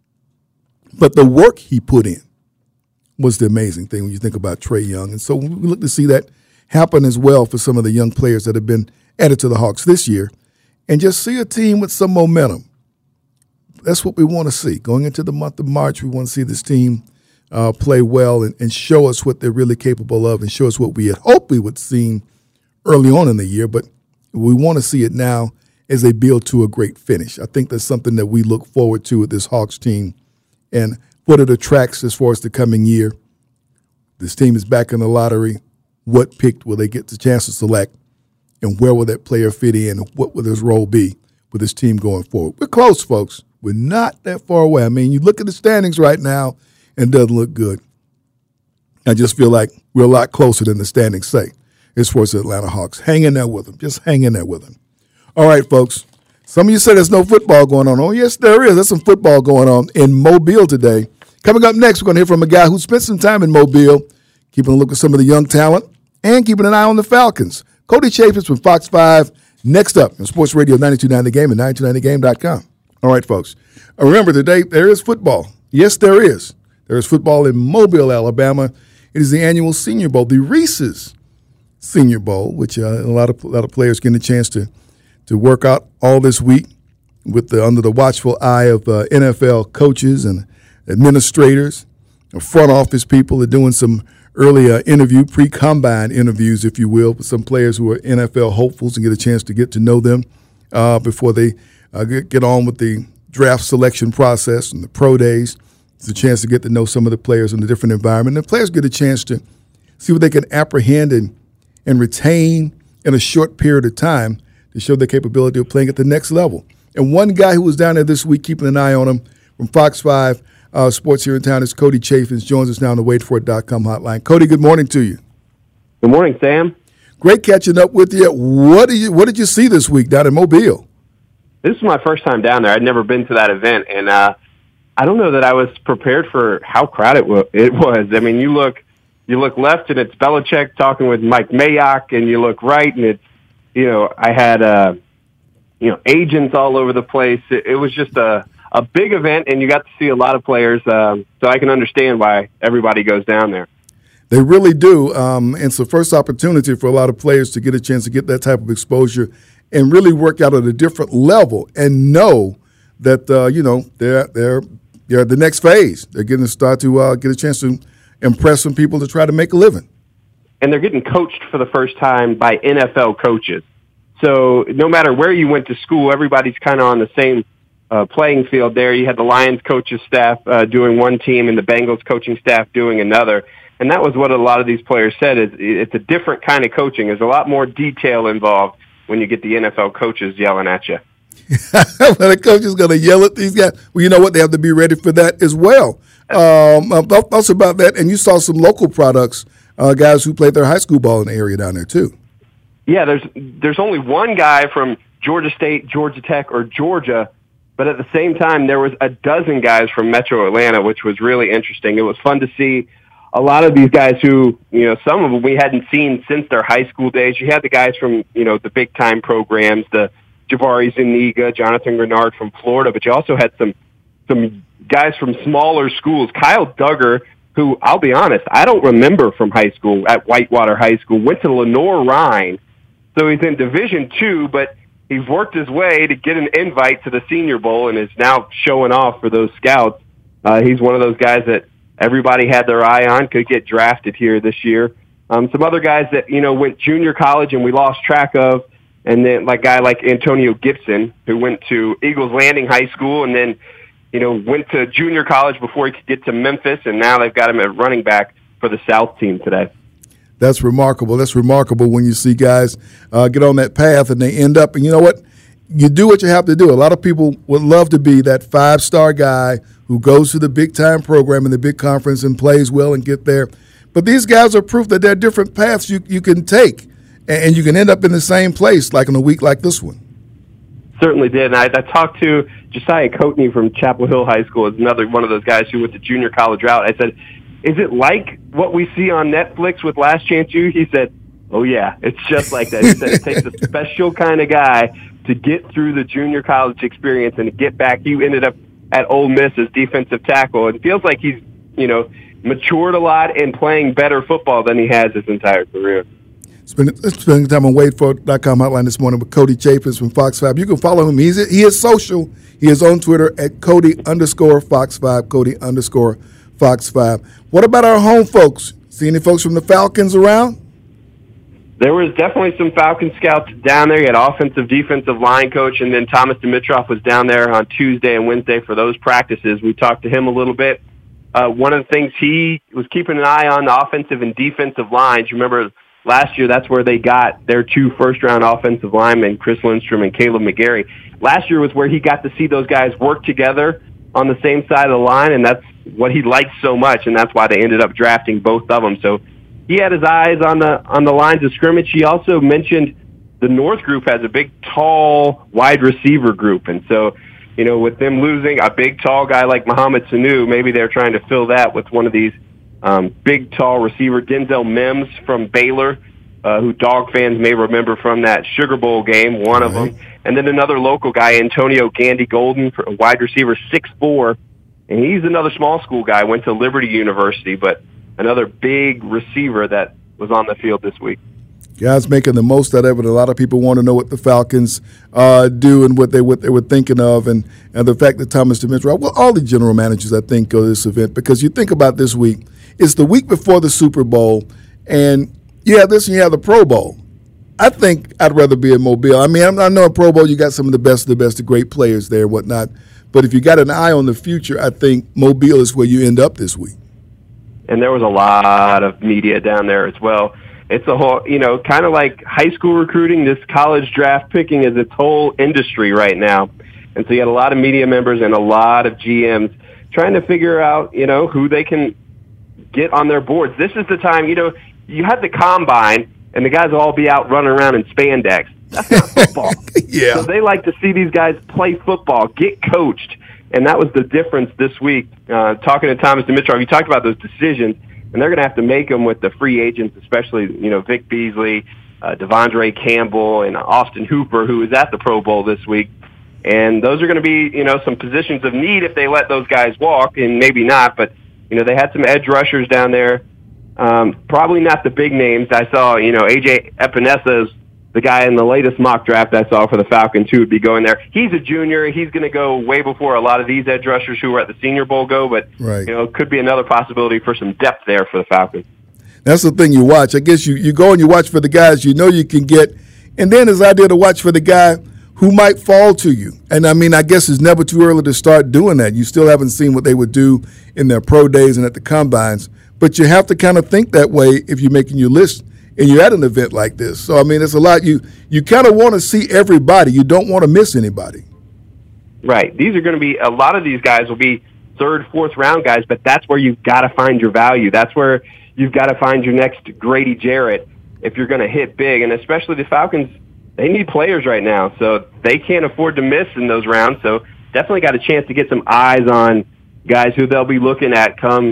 But the work he put in was the amazing thing when you think about Trae Young. And so we look to see that happen as well for some of the young players that have been added to the Hawks this year, and just see a team with some momentum. That's what we want to see. Going into the month of March, we want to see this team play well and show us what they're really capable of and show us what we had hoped we would see early on in the year, but we want to see it now as they build to a great finish. I think that's something that we look forward to with this Hawks team and what it attracts as far as the coming year. This team is back in the lottery. What pick will they get the chance to select, and where will that player fit in, and what will his role be with this team going forward? We're close, folks. We're not that far away. I mean, you look at the standings right now, and it doesn't look good. I just feel like we're a lot closer than the standings say as far as the Atlanta Hawks. Hang in there with them. Just hang in there with them. All right, folks. Some of you said there's no football going on. Oh, yes, there is. There's some football going on in Mobile today. Coming up next, we're going to hear from a guy who spent some time in Mobile, keeping a look at some of the young talent and keeping an eye on the Falcons. Cody Chaffetz from Fox 5. Next up on Sports Radio 92.9 The Game and 92.9thegame.com. All right, folks. Remember, today there is football. Yes, there is. There is football in Mobile, Alabama. It is the annual Senior Bowl, the Reese's Senior Bowl, which a lot of players getting a chance to work out all this week under the watchful eye of NFL coaches and administrators, front office people are doing some early pre-combine interviews, if you will, with some players who are NFL hopefuls and get a chance to get to know them before they get on with the draft selection process and the pro days. It's a chance to get to know some of the players in a different environment. And the players get a chance to see what they can apprehend and retain in a short period of time to show their capability of playing at the next level. And one guy who was down there this week keeping an eye on him from Fox 5 Sports here in town is Cody Chaffetz. Joins us now on the waitforit.com hotline. Cody, good morning to you. Good morning, Sam. Great catching up with you. What did you see this week down in Mobile? This is my first time down there. I'd never been to that event, and I don't know that I was prepared for how crowded it was. I mean, you look left, and it's Belichick talking with Mike Mayock, and you look right, and it's, I had, agents all over the place. It was just a big event, and you got to see a lot of players, so I can understand why everybody goes down there. They really do. It's the first opportunity for a lot of players to get a chance to get that type of exposure and really work out at a different level and know that, they're at the next phase. They're getting to start to get a chance to impress some people to try to make a living. And they're getting coached for the first time by NFL coaches. So no matter where you went to school, everybody's kind of on the same playing field there. You had the Lions coaches staff doing one team and the Bengals coaching staff doing another. And that was what a lot of these players said, is it's a different kind of coaching. There's a lot more detail involved when you get the NFL coaches yelling at you. Well, the coach is going to yell at these guys. Well, you know what? They have to be ready for that as well. Also about that, and you saw some local products, guys who played their high school ball in the area down there too. Yeah, there's only one guy from Georgia State, Georgia Tech, or Georgia, but at the same time, there was a dozen guys from Metro Atlanta, which was really interesting. It was fun to see a lot of these guys who, some of them we hadn't seen since their high school days. You had the guys from, the big-time programs, the Jabari Zuniga, Jonathan Grenard from Florida, but you also had some guys from smaller schools. Kyle Duggar, who, I'll be honest, I don't remember from high school at Whitewater High School, went to Lenore-Rhine. So he's in Division II, but he's worked his way to get an invite to the Senior Bowl and is now showing off for those scouts. He's one of those guys that everybody had their eye on, could get drafted here this year. Some other guys that, went junior college and we lost track of, and then like guy like Antonio Gibson, who went to Eagles Landing High School and then, went to junior college before he could get to Memphis, and now they've got him at running back for the South team today. That's remarkable. That's remarkable when you see guys get on that path and they end up, and you know what? You do what you have to do. A lot of people would love to be that 5-star guy who goes to the big-time program in the big conference and plays well and get there. But these guys are proof that there are different paths you can take, and you can end up in the same place like in a week like this one. Certainly did. And I talked to Josiah Coatney from Chapel Hill High School, is another one of those guys who went the junior college route. I said, is it like what we see on Netflix with Last Chance U? He said, oh, yeah, it's just like that. He said it takes a special kind of guy to get through the junior college experience and to get back. He ended up at Ole Miss as defensive tackle. It feels like he's, matured a lot and playing better football than he has his entire career. Spending time on WadeFord.com hotline this morning with Cody Chapins from Fox 5. You can follow him. He is social. He is on Twitter at Cody_Fox5, Cody_Fox5. What about our home folks? See any folks from the Falcons around? There was definitely some Falcon scouts down there. You had offensive, defensive line coach, and then Thomas Dimitroff was down there on Tuesday and Wednesday for those practices. We talked to him a little bit. One of the things he was keeping an eye on, the offensive and defensive lines. You remember last year, that's where they got their 2 first-round offensive linemen, Chris Lindstrom and Caleb McGarry. Last year was where he got to see those guys work together on the same side of the line, and that's what he liked so much, and that's why they ended up drafting both of them. So he had his eyes on the lines of scrimmage. He also mentioned the North group has a big, tall, wide receiver group, and so with them losing a big, tall guy like Mohamed Sanu, maybe they're trying to fill that with one of these big, tall receiver, Denzel Mims from Baylor, who Dog fans may remember from that Sugar Bowl game, one of them. And then another local guy, Antonio Gandy Golden, a wide receiver, 6'4", and he's another small school guy, went to Liberty University, but another big receiver that was on the field this week. Guys making the most out of it. A lot of people want to know what the Falcons do and what they were thinking of, and the fact that Thomas Dimitroff, well, all the general managers, I think, go to this event, because you think about this week, it's the week before the Super Bowl, and you have this and you have the Pro Bowl. I think I'd rather be in Mobile. I mean, I know in Pro Bowl you got some of the best, the great players there and whatnot, but if you got an eye on the future, I think Mobile is where you end up this week. And there was a lot of media down there as well. It's a whole, kind of like high school recruiting, this college draft picking is its whole industry right now. And so you had a lot of media members and a lot of GMs trying to figure out, who they can get on their boards. This is the time, you had the combine and the guys will all be out running around in spandex. That's not football. Yeah. So they like to see these guys play football, get coached. And that was the difference this week. Talking to Thomas Dimitroff, you talked about those decisions. And they're going to have to make them with the free agents, especially, Vic Beasley, Devondre Campbell, and Austin Hooper, who is at the Pro Bowl this week. And those are going to be, some positions of need if they let those guys walk, and maybe not. But, they had some edge rushers down there. Probably not the big names. I saw, A.J. Epinesa is the guy in the latest mock draft I saw for the Falcons who would be going there. He's a junior. He's going to go way before a lot of these edge rushers who are at the Senior Bowl go, but it could be another possibility for some depth there for the Falcons. That's the thing you watch. I guess you go and you watch for the guys you can get, and then there's the idea to watch for the guy who might fall to you. And, I mean, I guess it's never too early to start doing that. You still haven't seen what they would do in their pro days and at the combines, but you have to kind of think that way if you're making your list and you're at an event like this. So, I mean, it's a lot. You kind of want to see everybody. You don't want to miss anybody. Right. These are going to be – a lot of these guys will be third, fourth round guys, but that's where you've got to find your value. That's where you've got to find your next Grady Jarrett if you're going to hit big. And especially the Falcons, they need players right now, so they can't afford to miss in those rounds. So definitely got a chance to get some eyes on guys who they'll be looking at come,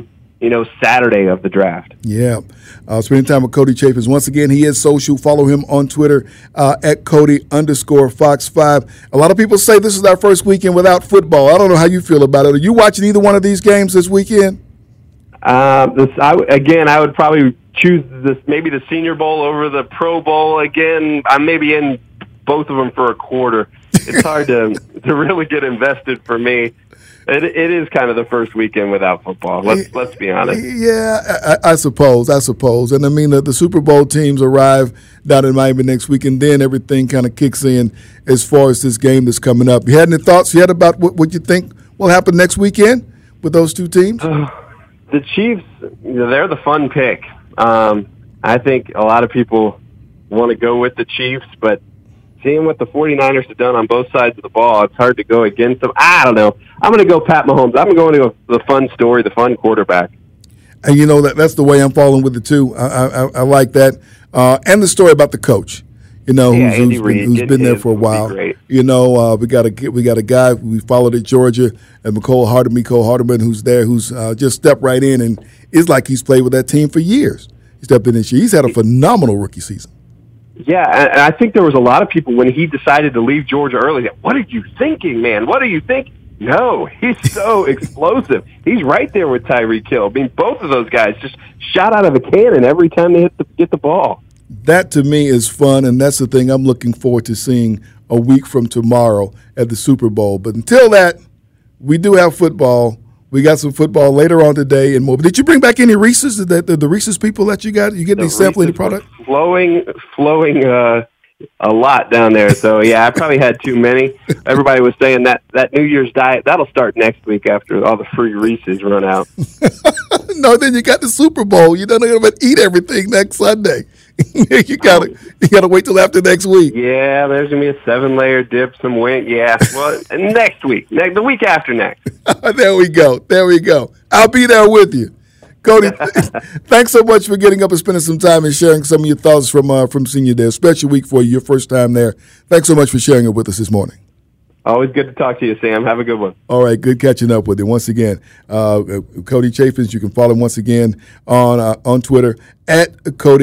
Saturday of the draft. Yeah. Spending time with Cody Chaffins. Once again, he is social. Follow him on Twitter at Cody_Fox5. A lot of people say this is our first weekend without football. I don't know how you feel about it. Are you watching either one of these games this weekend? I would probably choose maybe the Senior Bowl over the Pro Bowl. Again, I'm maybe in both of them for a quarter. It's hard to really get invested for me. It is kind of the first weekend without football. Let's be honest. Yeah, I suppose. And I mean, the Super Bowl teams arrive down in Miami next week, and then everything kind of kicks in as far as this game that's coming up. You had any thoughts yet about what you think will happen next weekend with those two teams? The Chiefs, they're the fun pick. I think a lot of people want to go with the Chiefs, but seeing what the 49ers have done on both sides of the ball, it's hard to go against them. I don't know. I'm going to go Pat Mahomes. I'm going to go the fun story, the fun quarterback. And that's the way I'm falling with it too. I like that. And the story about the coach, who's been there for a while. We got a guy we followed at Georgia, and Mecole Hardman, who's there, who's just stepped right in, and it's like he's played with that team for years. He stepped in this year. He's had a phenomenal rookie season. Yeah, and I think there was a lot of people when he decided to leave Georgia early. What are you thinking, man? What do you think? No, he's so explosive. He's right there with Tyreek Hill. I mean, both of those guys just shot out of a cannon every time they get the ball. That, to me, is fun, and that's the thing I'm looking forward to seeing a week from tomorrow at the Super Bowl. But until that, we do have football. We got some football later on today and more. Did you bring back any Reese's? The Reese's people that you got? You get any sampling the product? Flowing a lot down there. So, yeah, I probably had too many. Everybody was saying that New Year's diet, that'll start next week after all the free Reese's run out. No, then you got the Super Bowl. You're not going to eat everything next Sunday. you gotta wait till after next week. Yeah, there's gonna be a 7-layer dip, some wing. Yeah, well, next week, the week after next. There we go. I'll be there with you, Cody. Thanks so much for getting up and spending some time and sharing some of your thoughts from Senior Day. A special week for you, your first time there. Thanks so much for sharing it with us this morning. Always good to talk to you, Sam. Have a good one. All right, good catching up with you. Once again, Cody Chaffins, you can follow him once again on Twitter at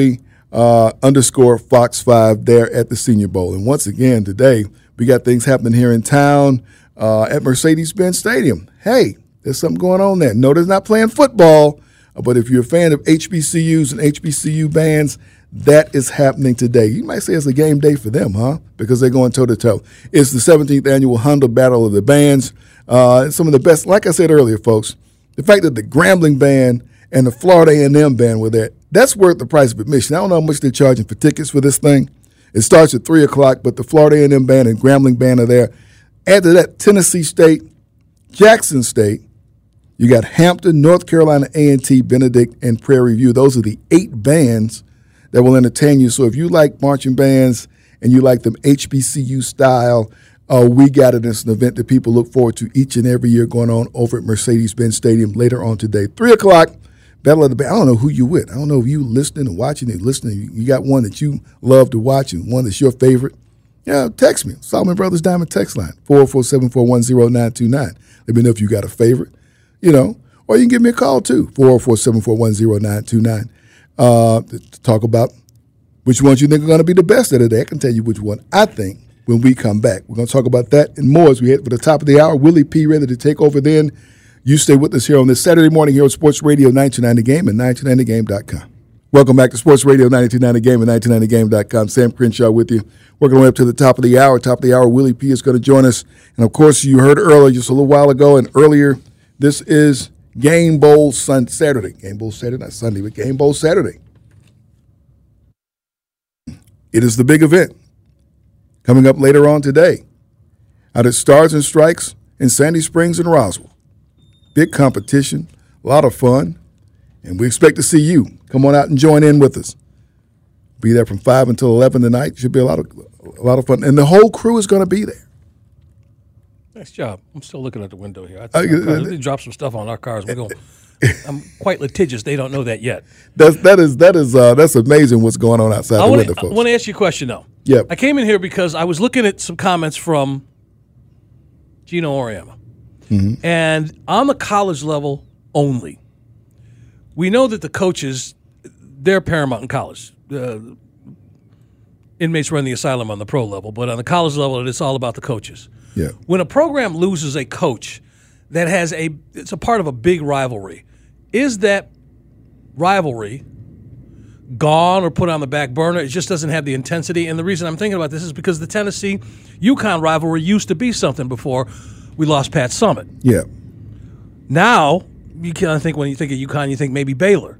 Cody_Fox5 there at the Senior Bowl. And once again, today, we got things happening here in town at Mercedes-Benz Stadium. Hey, there's something going on there. No, they're not playing football, but if you're a fan of HBCUs and HBCU bands, that is happening today. You might say it's a game day for them, huh? Because they're going toe-to-toe. It's the 17th annual Honda Battle of the Bands. Some of the best, like I said earlier, folks, the fact that the Grambling Band and the Florida A&M Band were there, that's worth the price of admission. I don't know how much they're charging for tickets for this thing. It starts at 3 o'clock, but the Florida A&M Band and Grambling Band are there. Add to that Tennessee State, Jackson State. You got Hampton, North Carolina A&T, Benedict, and Prairie View. Those are the 8 bands that will entertain you. So if you like marching bands and you like them HBCU style, we got it. It's an event that people look forward to each and every year going on over at Mercedes-Benz Stadium later on today. 3 o'clock, Battle of the Band. I don't know who you with. I don't know if you listening and watching and listening. You got one that you love to watch and one that's your favorite. Yeah, text me. Solomon Brothers Diamond text line, 404-741-0929. Let me know if you got a favorite, or you can give me a call too, 404-741-0929. To talk about which ones you think are going to be the best of the day. I can tell you which one I think when we come back. We're going to talk about that and more as we head for the top of the hour. Willie P. ready to take over then. You stay with us here on this Saturday morning here on Sports Radio 929 The Game and 929thegame.com. Welcome back to Sports Radio 929 The Game and 929thegame.com. Sam Crenshaw with you. Working our way up to the top of the hour. Top of the hour, Willie P. is going to join us. And, of course, you heard earlier, just a little while ago and earlier, this is Game Bowl Saturday. Game Bowl Saturday, not Sunday, but Game Bowl Saturday. It is the big event coming up later on today out at Stars and Strikes in Sandy Springs and Roswell. Big competition, a lot of fun, and we expect to see you. Come on out and join in with us. Be there from 5 until 11 tonight. Should be a lot of fun, and the whole crew is going to be there. Nice job. I'm still looking at the window here. They dropped some stuff on our cars. I'm quite litigious. They don't know that yet. That's amazing what's going on outside the window, folks. I want to ask you a question, though. Yeah. I came in here because I was looking at some comments from Gino Auriemma. Mm-hmm. And on the college level only, we know that the coaches, they're paramount in college. Inmates run the asylum on the pro level, but on the college level, it's all about the coaches. Yeah. When a program loses a coach that it's a part of a big rivalry, is that rivalry gone or put on the back burner? It just doesn't have the intensity. And the reason I'm thinking about this is because the Tennessee-UConn rivalry used to be something before we lost Pat Summitt. Yeah. Now, you kind of think when you think of UConn, you think maybe Baylor.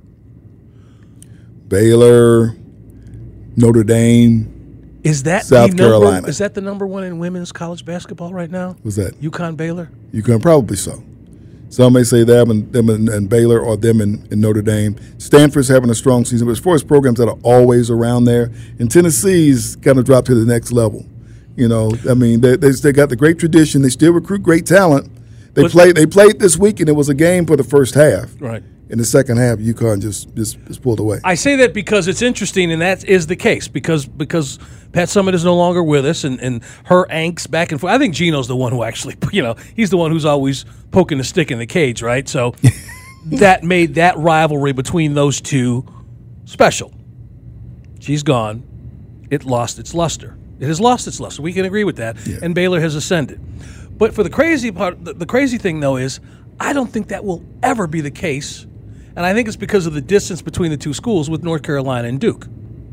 Baylor, Notre Dame, Is that South Carolina. Is that the number one in women's college basketball right now? What's that? UConn, Baylor? UConn, probably so. Some may say them and Baylor, or them and Notre Dame. Stanford's having a strong season, but as far as programs that are always around there, and Tennessee's kind of dropped to the next level. You know, I mean, they got the great tradition. They still recruit great talent. They played this week, and it was a game for the first half. Right. In the second half, UConn just pulled away. I say that because it's interesting, and that is the case, because Pat Summitt is no longer with us, and her angst back and forth. I think Gino's the one who actually, he's the one who's always poking the stick in the cage, right? So that made that rivalry between those two special. She's gone. It lost its luster. It has lost its luster. We can agree with that. Yeah. And Baylor has ascended. But for the crazy part, the crazy thing, though, is I don't think that will ever be the case. And I think it's because of the distance between the two schools with North Carolina and Duke.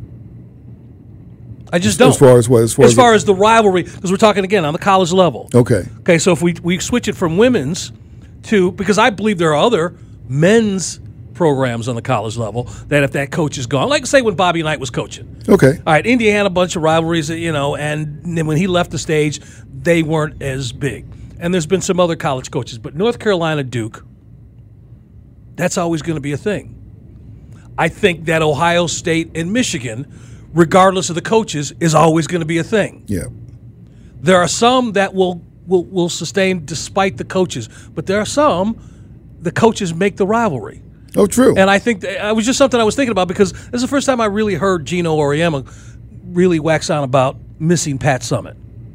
I just don't. As far as what? As far as the rivalry, because we're talking, again, on the college level. Okay. Okay, so if we switch it from women's to – because I believe there are other men's programs on the college level that if that coach is gone – like, say, when Bobby Knight was coaching. Okay. All right, Indiana, a bunch of rivalries, and then when he left the stage, they weren't as big. And there's been some other college coaches. But North Carolina, Duke – that's always going to be a thing. I think that Ohio State and Michigan, regardless of the coaches, is always going to be a thing. Yeah. There are some that will sustain despite the coaches, but there are some the coaches make the rivalry. Oh, true. And I think it was just something I was thinking about because this is the first time I really heard Gino Auriemma really wax on about missing Pat Summitt.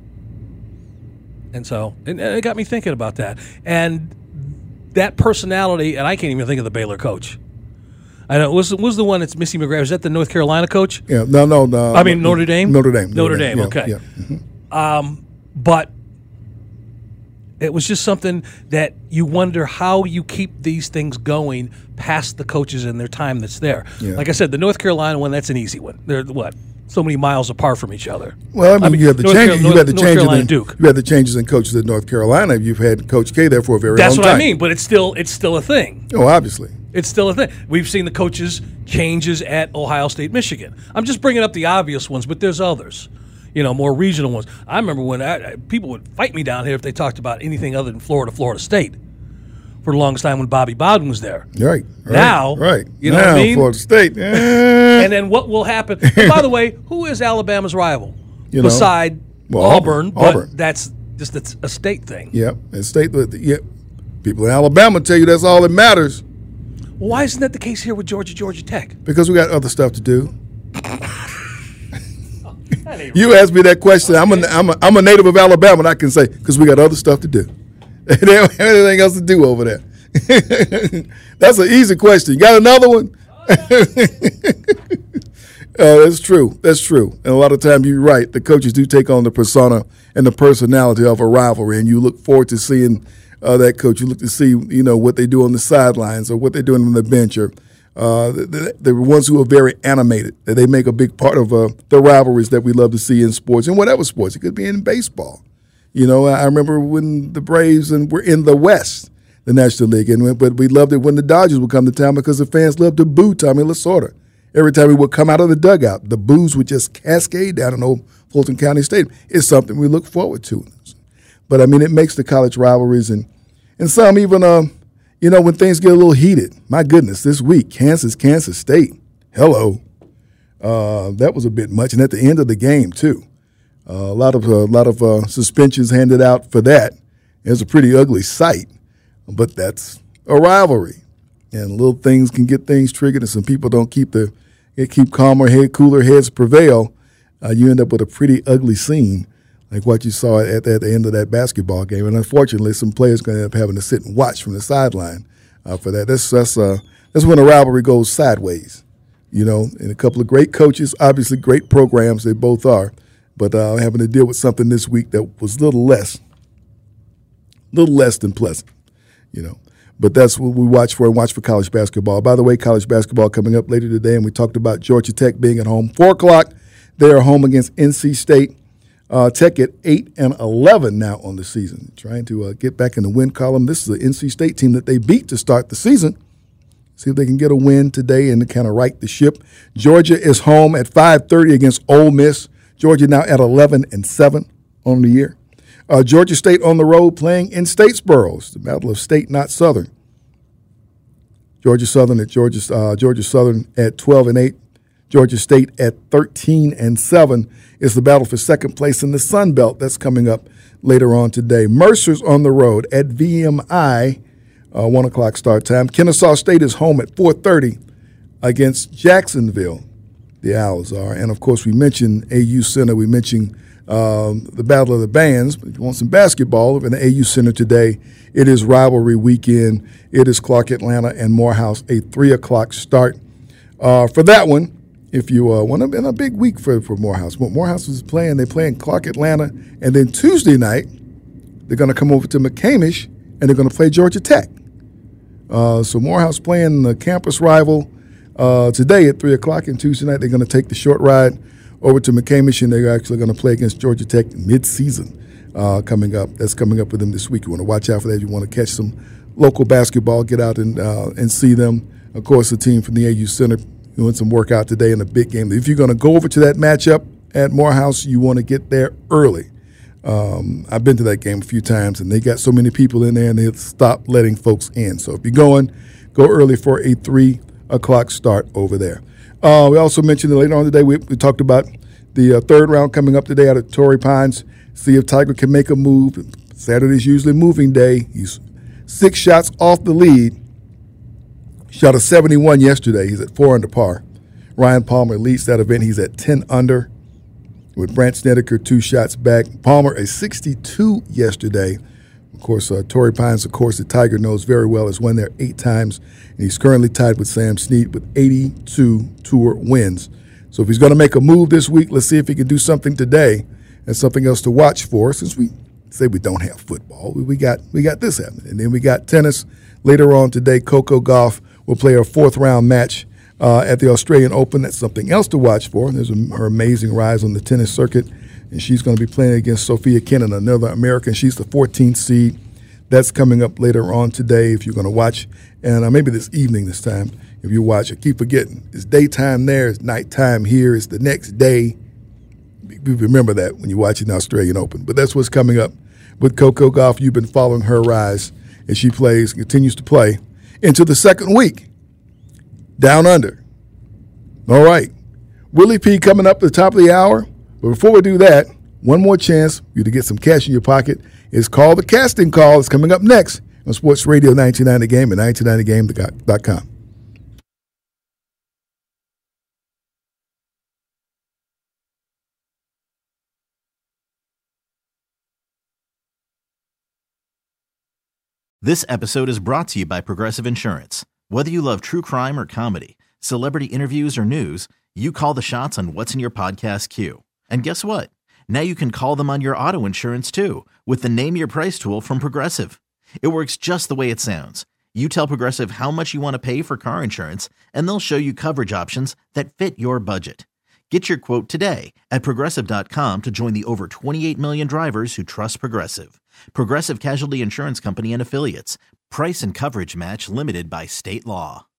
And so it got me thinking about that. And that personality, and I can't even think of the Baylor coach. I know was the one that's Missy McGrath. Is that the North Carolina coach? Yeah, no. I mean Notre Dame. Notre Dame. Yeah, okay. Yeah. Mm-hmm. But it was just something that you wonder how you keep these things going past the coaches and their time that's there. Yeah. Like I said, the North Carolina one, that's an easy one. They're so many miles apart from each other. Well, I mean you have the changes. You had the changes in coaches at North Carolina. You've had Coach K there for a very long time. That's what I mean. But it's still a thing. Oh, obviously. It's still a thing. We've seen the coaches changes at Ohio State, Michigan. I'm just bringing up the obvious ones, but there's others, more regional ones. I remember when people would fight me down here if they talked about anything other than Florida State for the longest time when Bobby Bowden was there. Right. Now, right. You know what I mean? Florida State. And then what will happen? And by the way, who is Alabama's rival? Beside Auburn, but that's just a state thing. Yeah, it's state. Yeah, people in Alabama tell you that's all that matters. Well, why isn't that the case here with Georgia Tech? Because we got other stuff to do. You asked me that question. Okay. I'm a native of Alabama, and I can say because we got other stuff to do. They don't have anything else to do over there. That's an easy question. You got another one? That's true. That's true. And a lot of times you're right. The coaches do take on the persona and the personality of a rivalry, and you look forward to seeing that coach. You look to see, what they do on the sidelines or what they're doing on the bench, or the ones who are very animated. They make a big part of the rivalries that we love to see in sports, and whatever sports. It could be in baseball. I remember when the Braves were in the West, the National League, but we loved it when the Dodgers would come to town because the fans loved to boo Tommy Lasorda. Every time he would come out of the dugout, the boos would just cascade down in old Fulton County Stadium. It's something we look forward to. But, it makes the college rivalries and some even, when things get a little heated. My goodness, this week, Kansas State. Hello. That was a bit much. And at the end of the game, too. A lot of suspensions handed out for that. It was a pretty ugly sight, but that's a rivalry, and little things can get things triggered. And some people don't keep cooler heads prevail. You end up with a pretty ugly scene, like what you saw at the end of that basketball game. And unfortunately, some players going to end up having to sit and watch from the sideline for that. That's when a rivalry goes sideways, and a couple of great coaches, obviously great programs, they both are, but having to deal with something this week that was a little less than pleasant, But that's what we watch for college basketball. By the way, college basketball coming up later today, and we talked about Georgia Tech being at home. 4 o'clock, they are home against NC State. Tech at 8-11 now on the season, trying to get back in the win column. This is an NC State team that they beat to start the season. See if they can get a win today and kind of right the ship. Georgia is home at 5:30 against Ole Miss. Georgia now at 11-7 on the year. Georgia State on the road playing in Statesboro. It's the Battle of State, not Southern. Georgia Southern at 12-8. Georgia State at 13-7 is the battle for second place in the Sun Belt. That's coming up later on today. Mercer's on the road at VMI, 1 o'clock start time. Kennesaw State is home at 4:30 against Jacksonville. The Owls are. And, of course, we mentioned AU Center. We mentioned the Battle of the Bands. But if you want some basketball in the AU Center today, it is rivalry weekend. It is Clark Atlanta and Morehouse, a 3 o'clock start. For that one, if you want to, been a big week for Morehouse. Morehouse is playing. They're playing Clark Atlanta. And then Tuesday night, they're going to come over to McCamish, and they're going to play Georgia Tech. So Morehouse playing the campus rival today at 3 o'clock. And Tuesday night, they're going to take the short ride over to McCamish, and they're actually going to play against Georgia Tech mid-season coming up. That's coming up with them this week. You want to watch out for that. You want to catch some local basketball, get out and see them. Of course, the team from the AU Center doing some workout today in a big game. If you're going to go over to that matchup at Morehouse, you want to get there early. I've been to that game a few times, and they got so many people in there, and they'll stop letting folks in. So if you're going, go early for a 3 o'clock start over there. We also mentioned that later on today, we talked about the third round coming up today out of Torrey Pines. See if Tiger can make a move. Saturday's usually moving day. He's 6 shots off the lead. Shot a 71 yesterday. He's at 4 under par. Ryan Palmer leads that event. He's at 10 under with Brant Snedeker 2 shots back. Palmer a 62 yesterday. Of course, Torrey Pines, of course, the Tiger knows very well, has won there 8 times. And he's currently tied with Sam Snead with 82 tour wins. So if he's going to make a move this week, let's see if he can do something today and something else to watch for. Since we say we don't have football, we got this happening. And then we got tennis later on today. Coco Gauff will play her 4th round match at the Australian Open. That's something else to watch for. There's her amazing rise on the tennis circuit, and she's going to be playing against Sophia Kenin, another American. She's the 14th seed. That's coming up later on today if you're going to watch, and maybe this evening this time if you watch. I keep forgetting. It's daytime there. It's nighttime here. It's the next day. We remember that when you're watching the Australian Open. But that's what's coming up with Coco Gauff. You've been following her rise as she continues to play into the second week. Down under. All right. Willie P coming up at the top of the hour. But before we do that, one more chance for you to get some cash in your pocket. It's called the Casting Call. It's coming up next on Sports Radio 99 The Game and 99thegame.com. This episode is brought to you by Progressive Insurance. Whether you love true crime or comedy, celebrity interviews or news, you call the shots on what's in your podcast queue. And guess what? Now you can call them on your auto insurance too with the Name Your Price tool from Progressive. It works just the way it sounds. You tell Progressive how much you want to pay for car insurance, and they'll show you coverage options that fit your budget. Get your quote today at Progressive.com to join the over 28 million drivers who trust Progressive. Progressive Casualty Insurance Company and Affiliates. Price and coverage match limited by state law.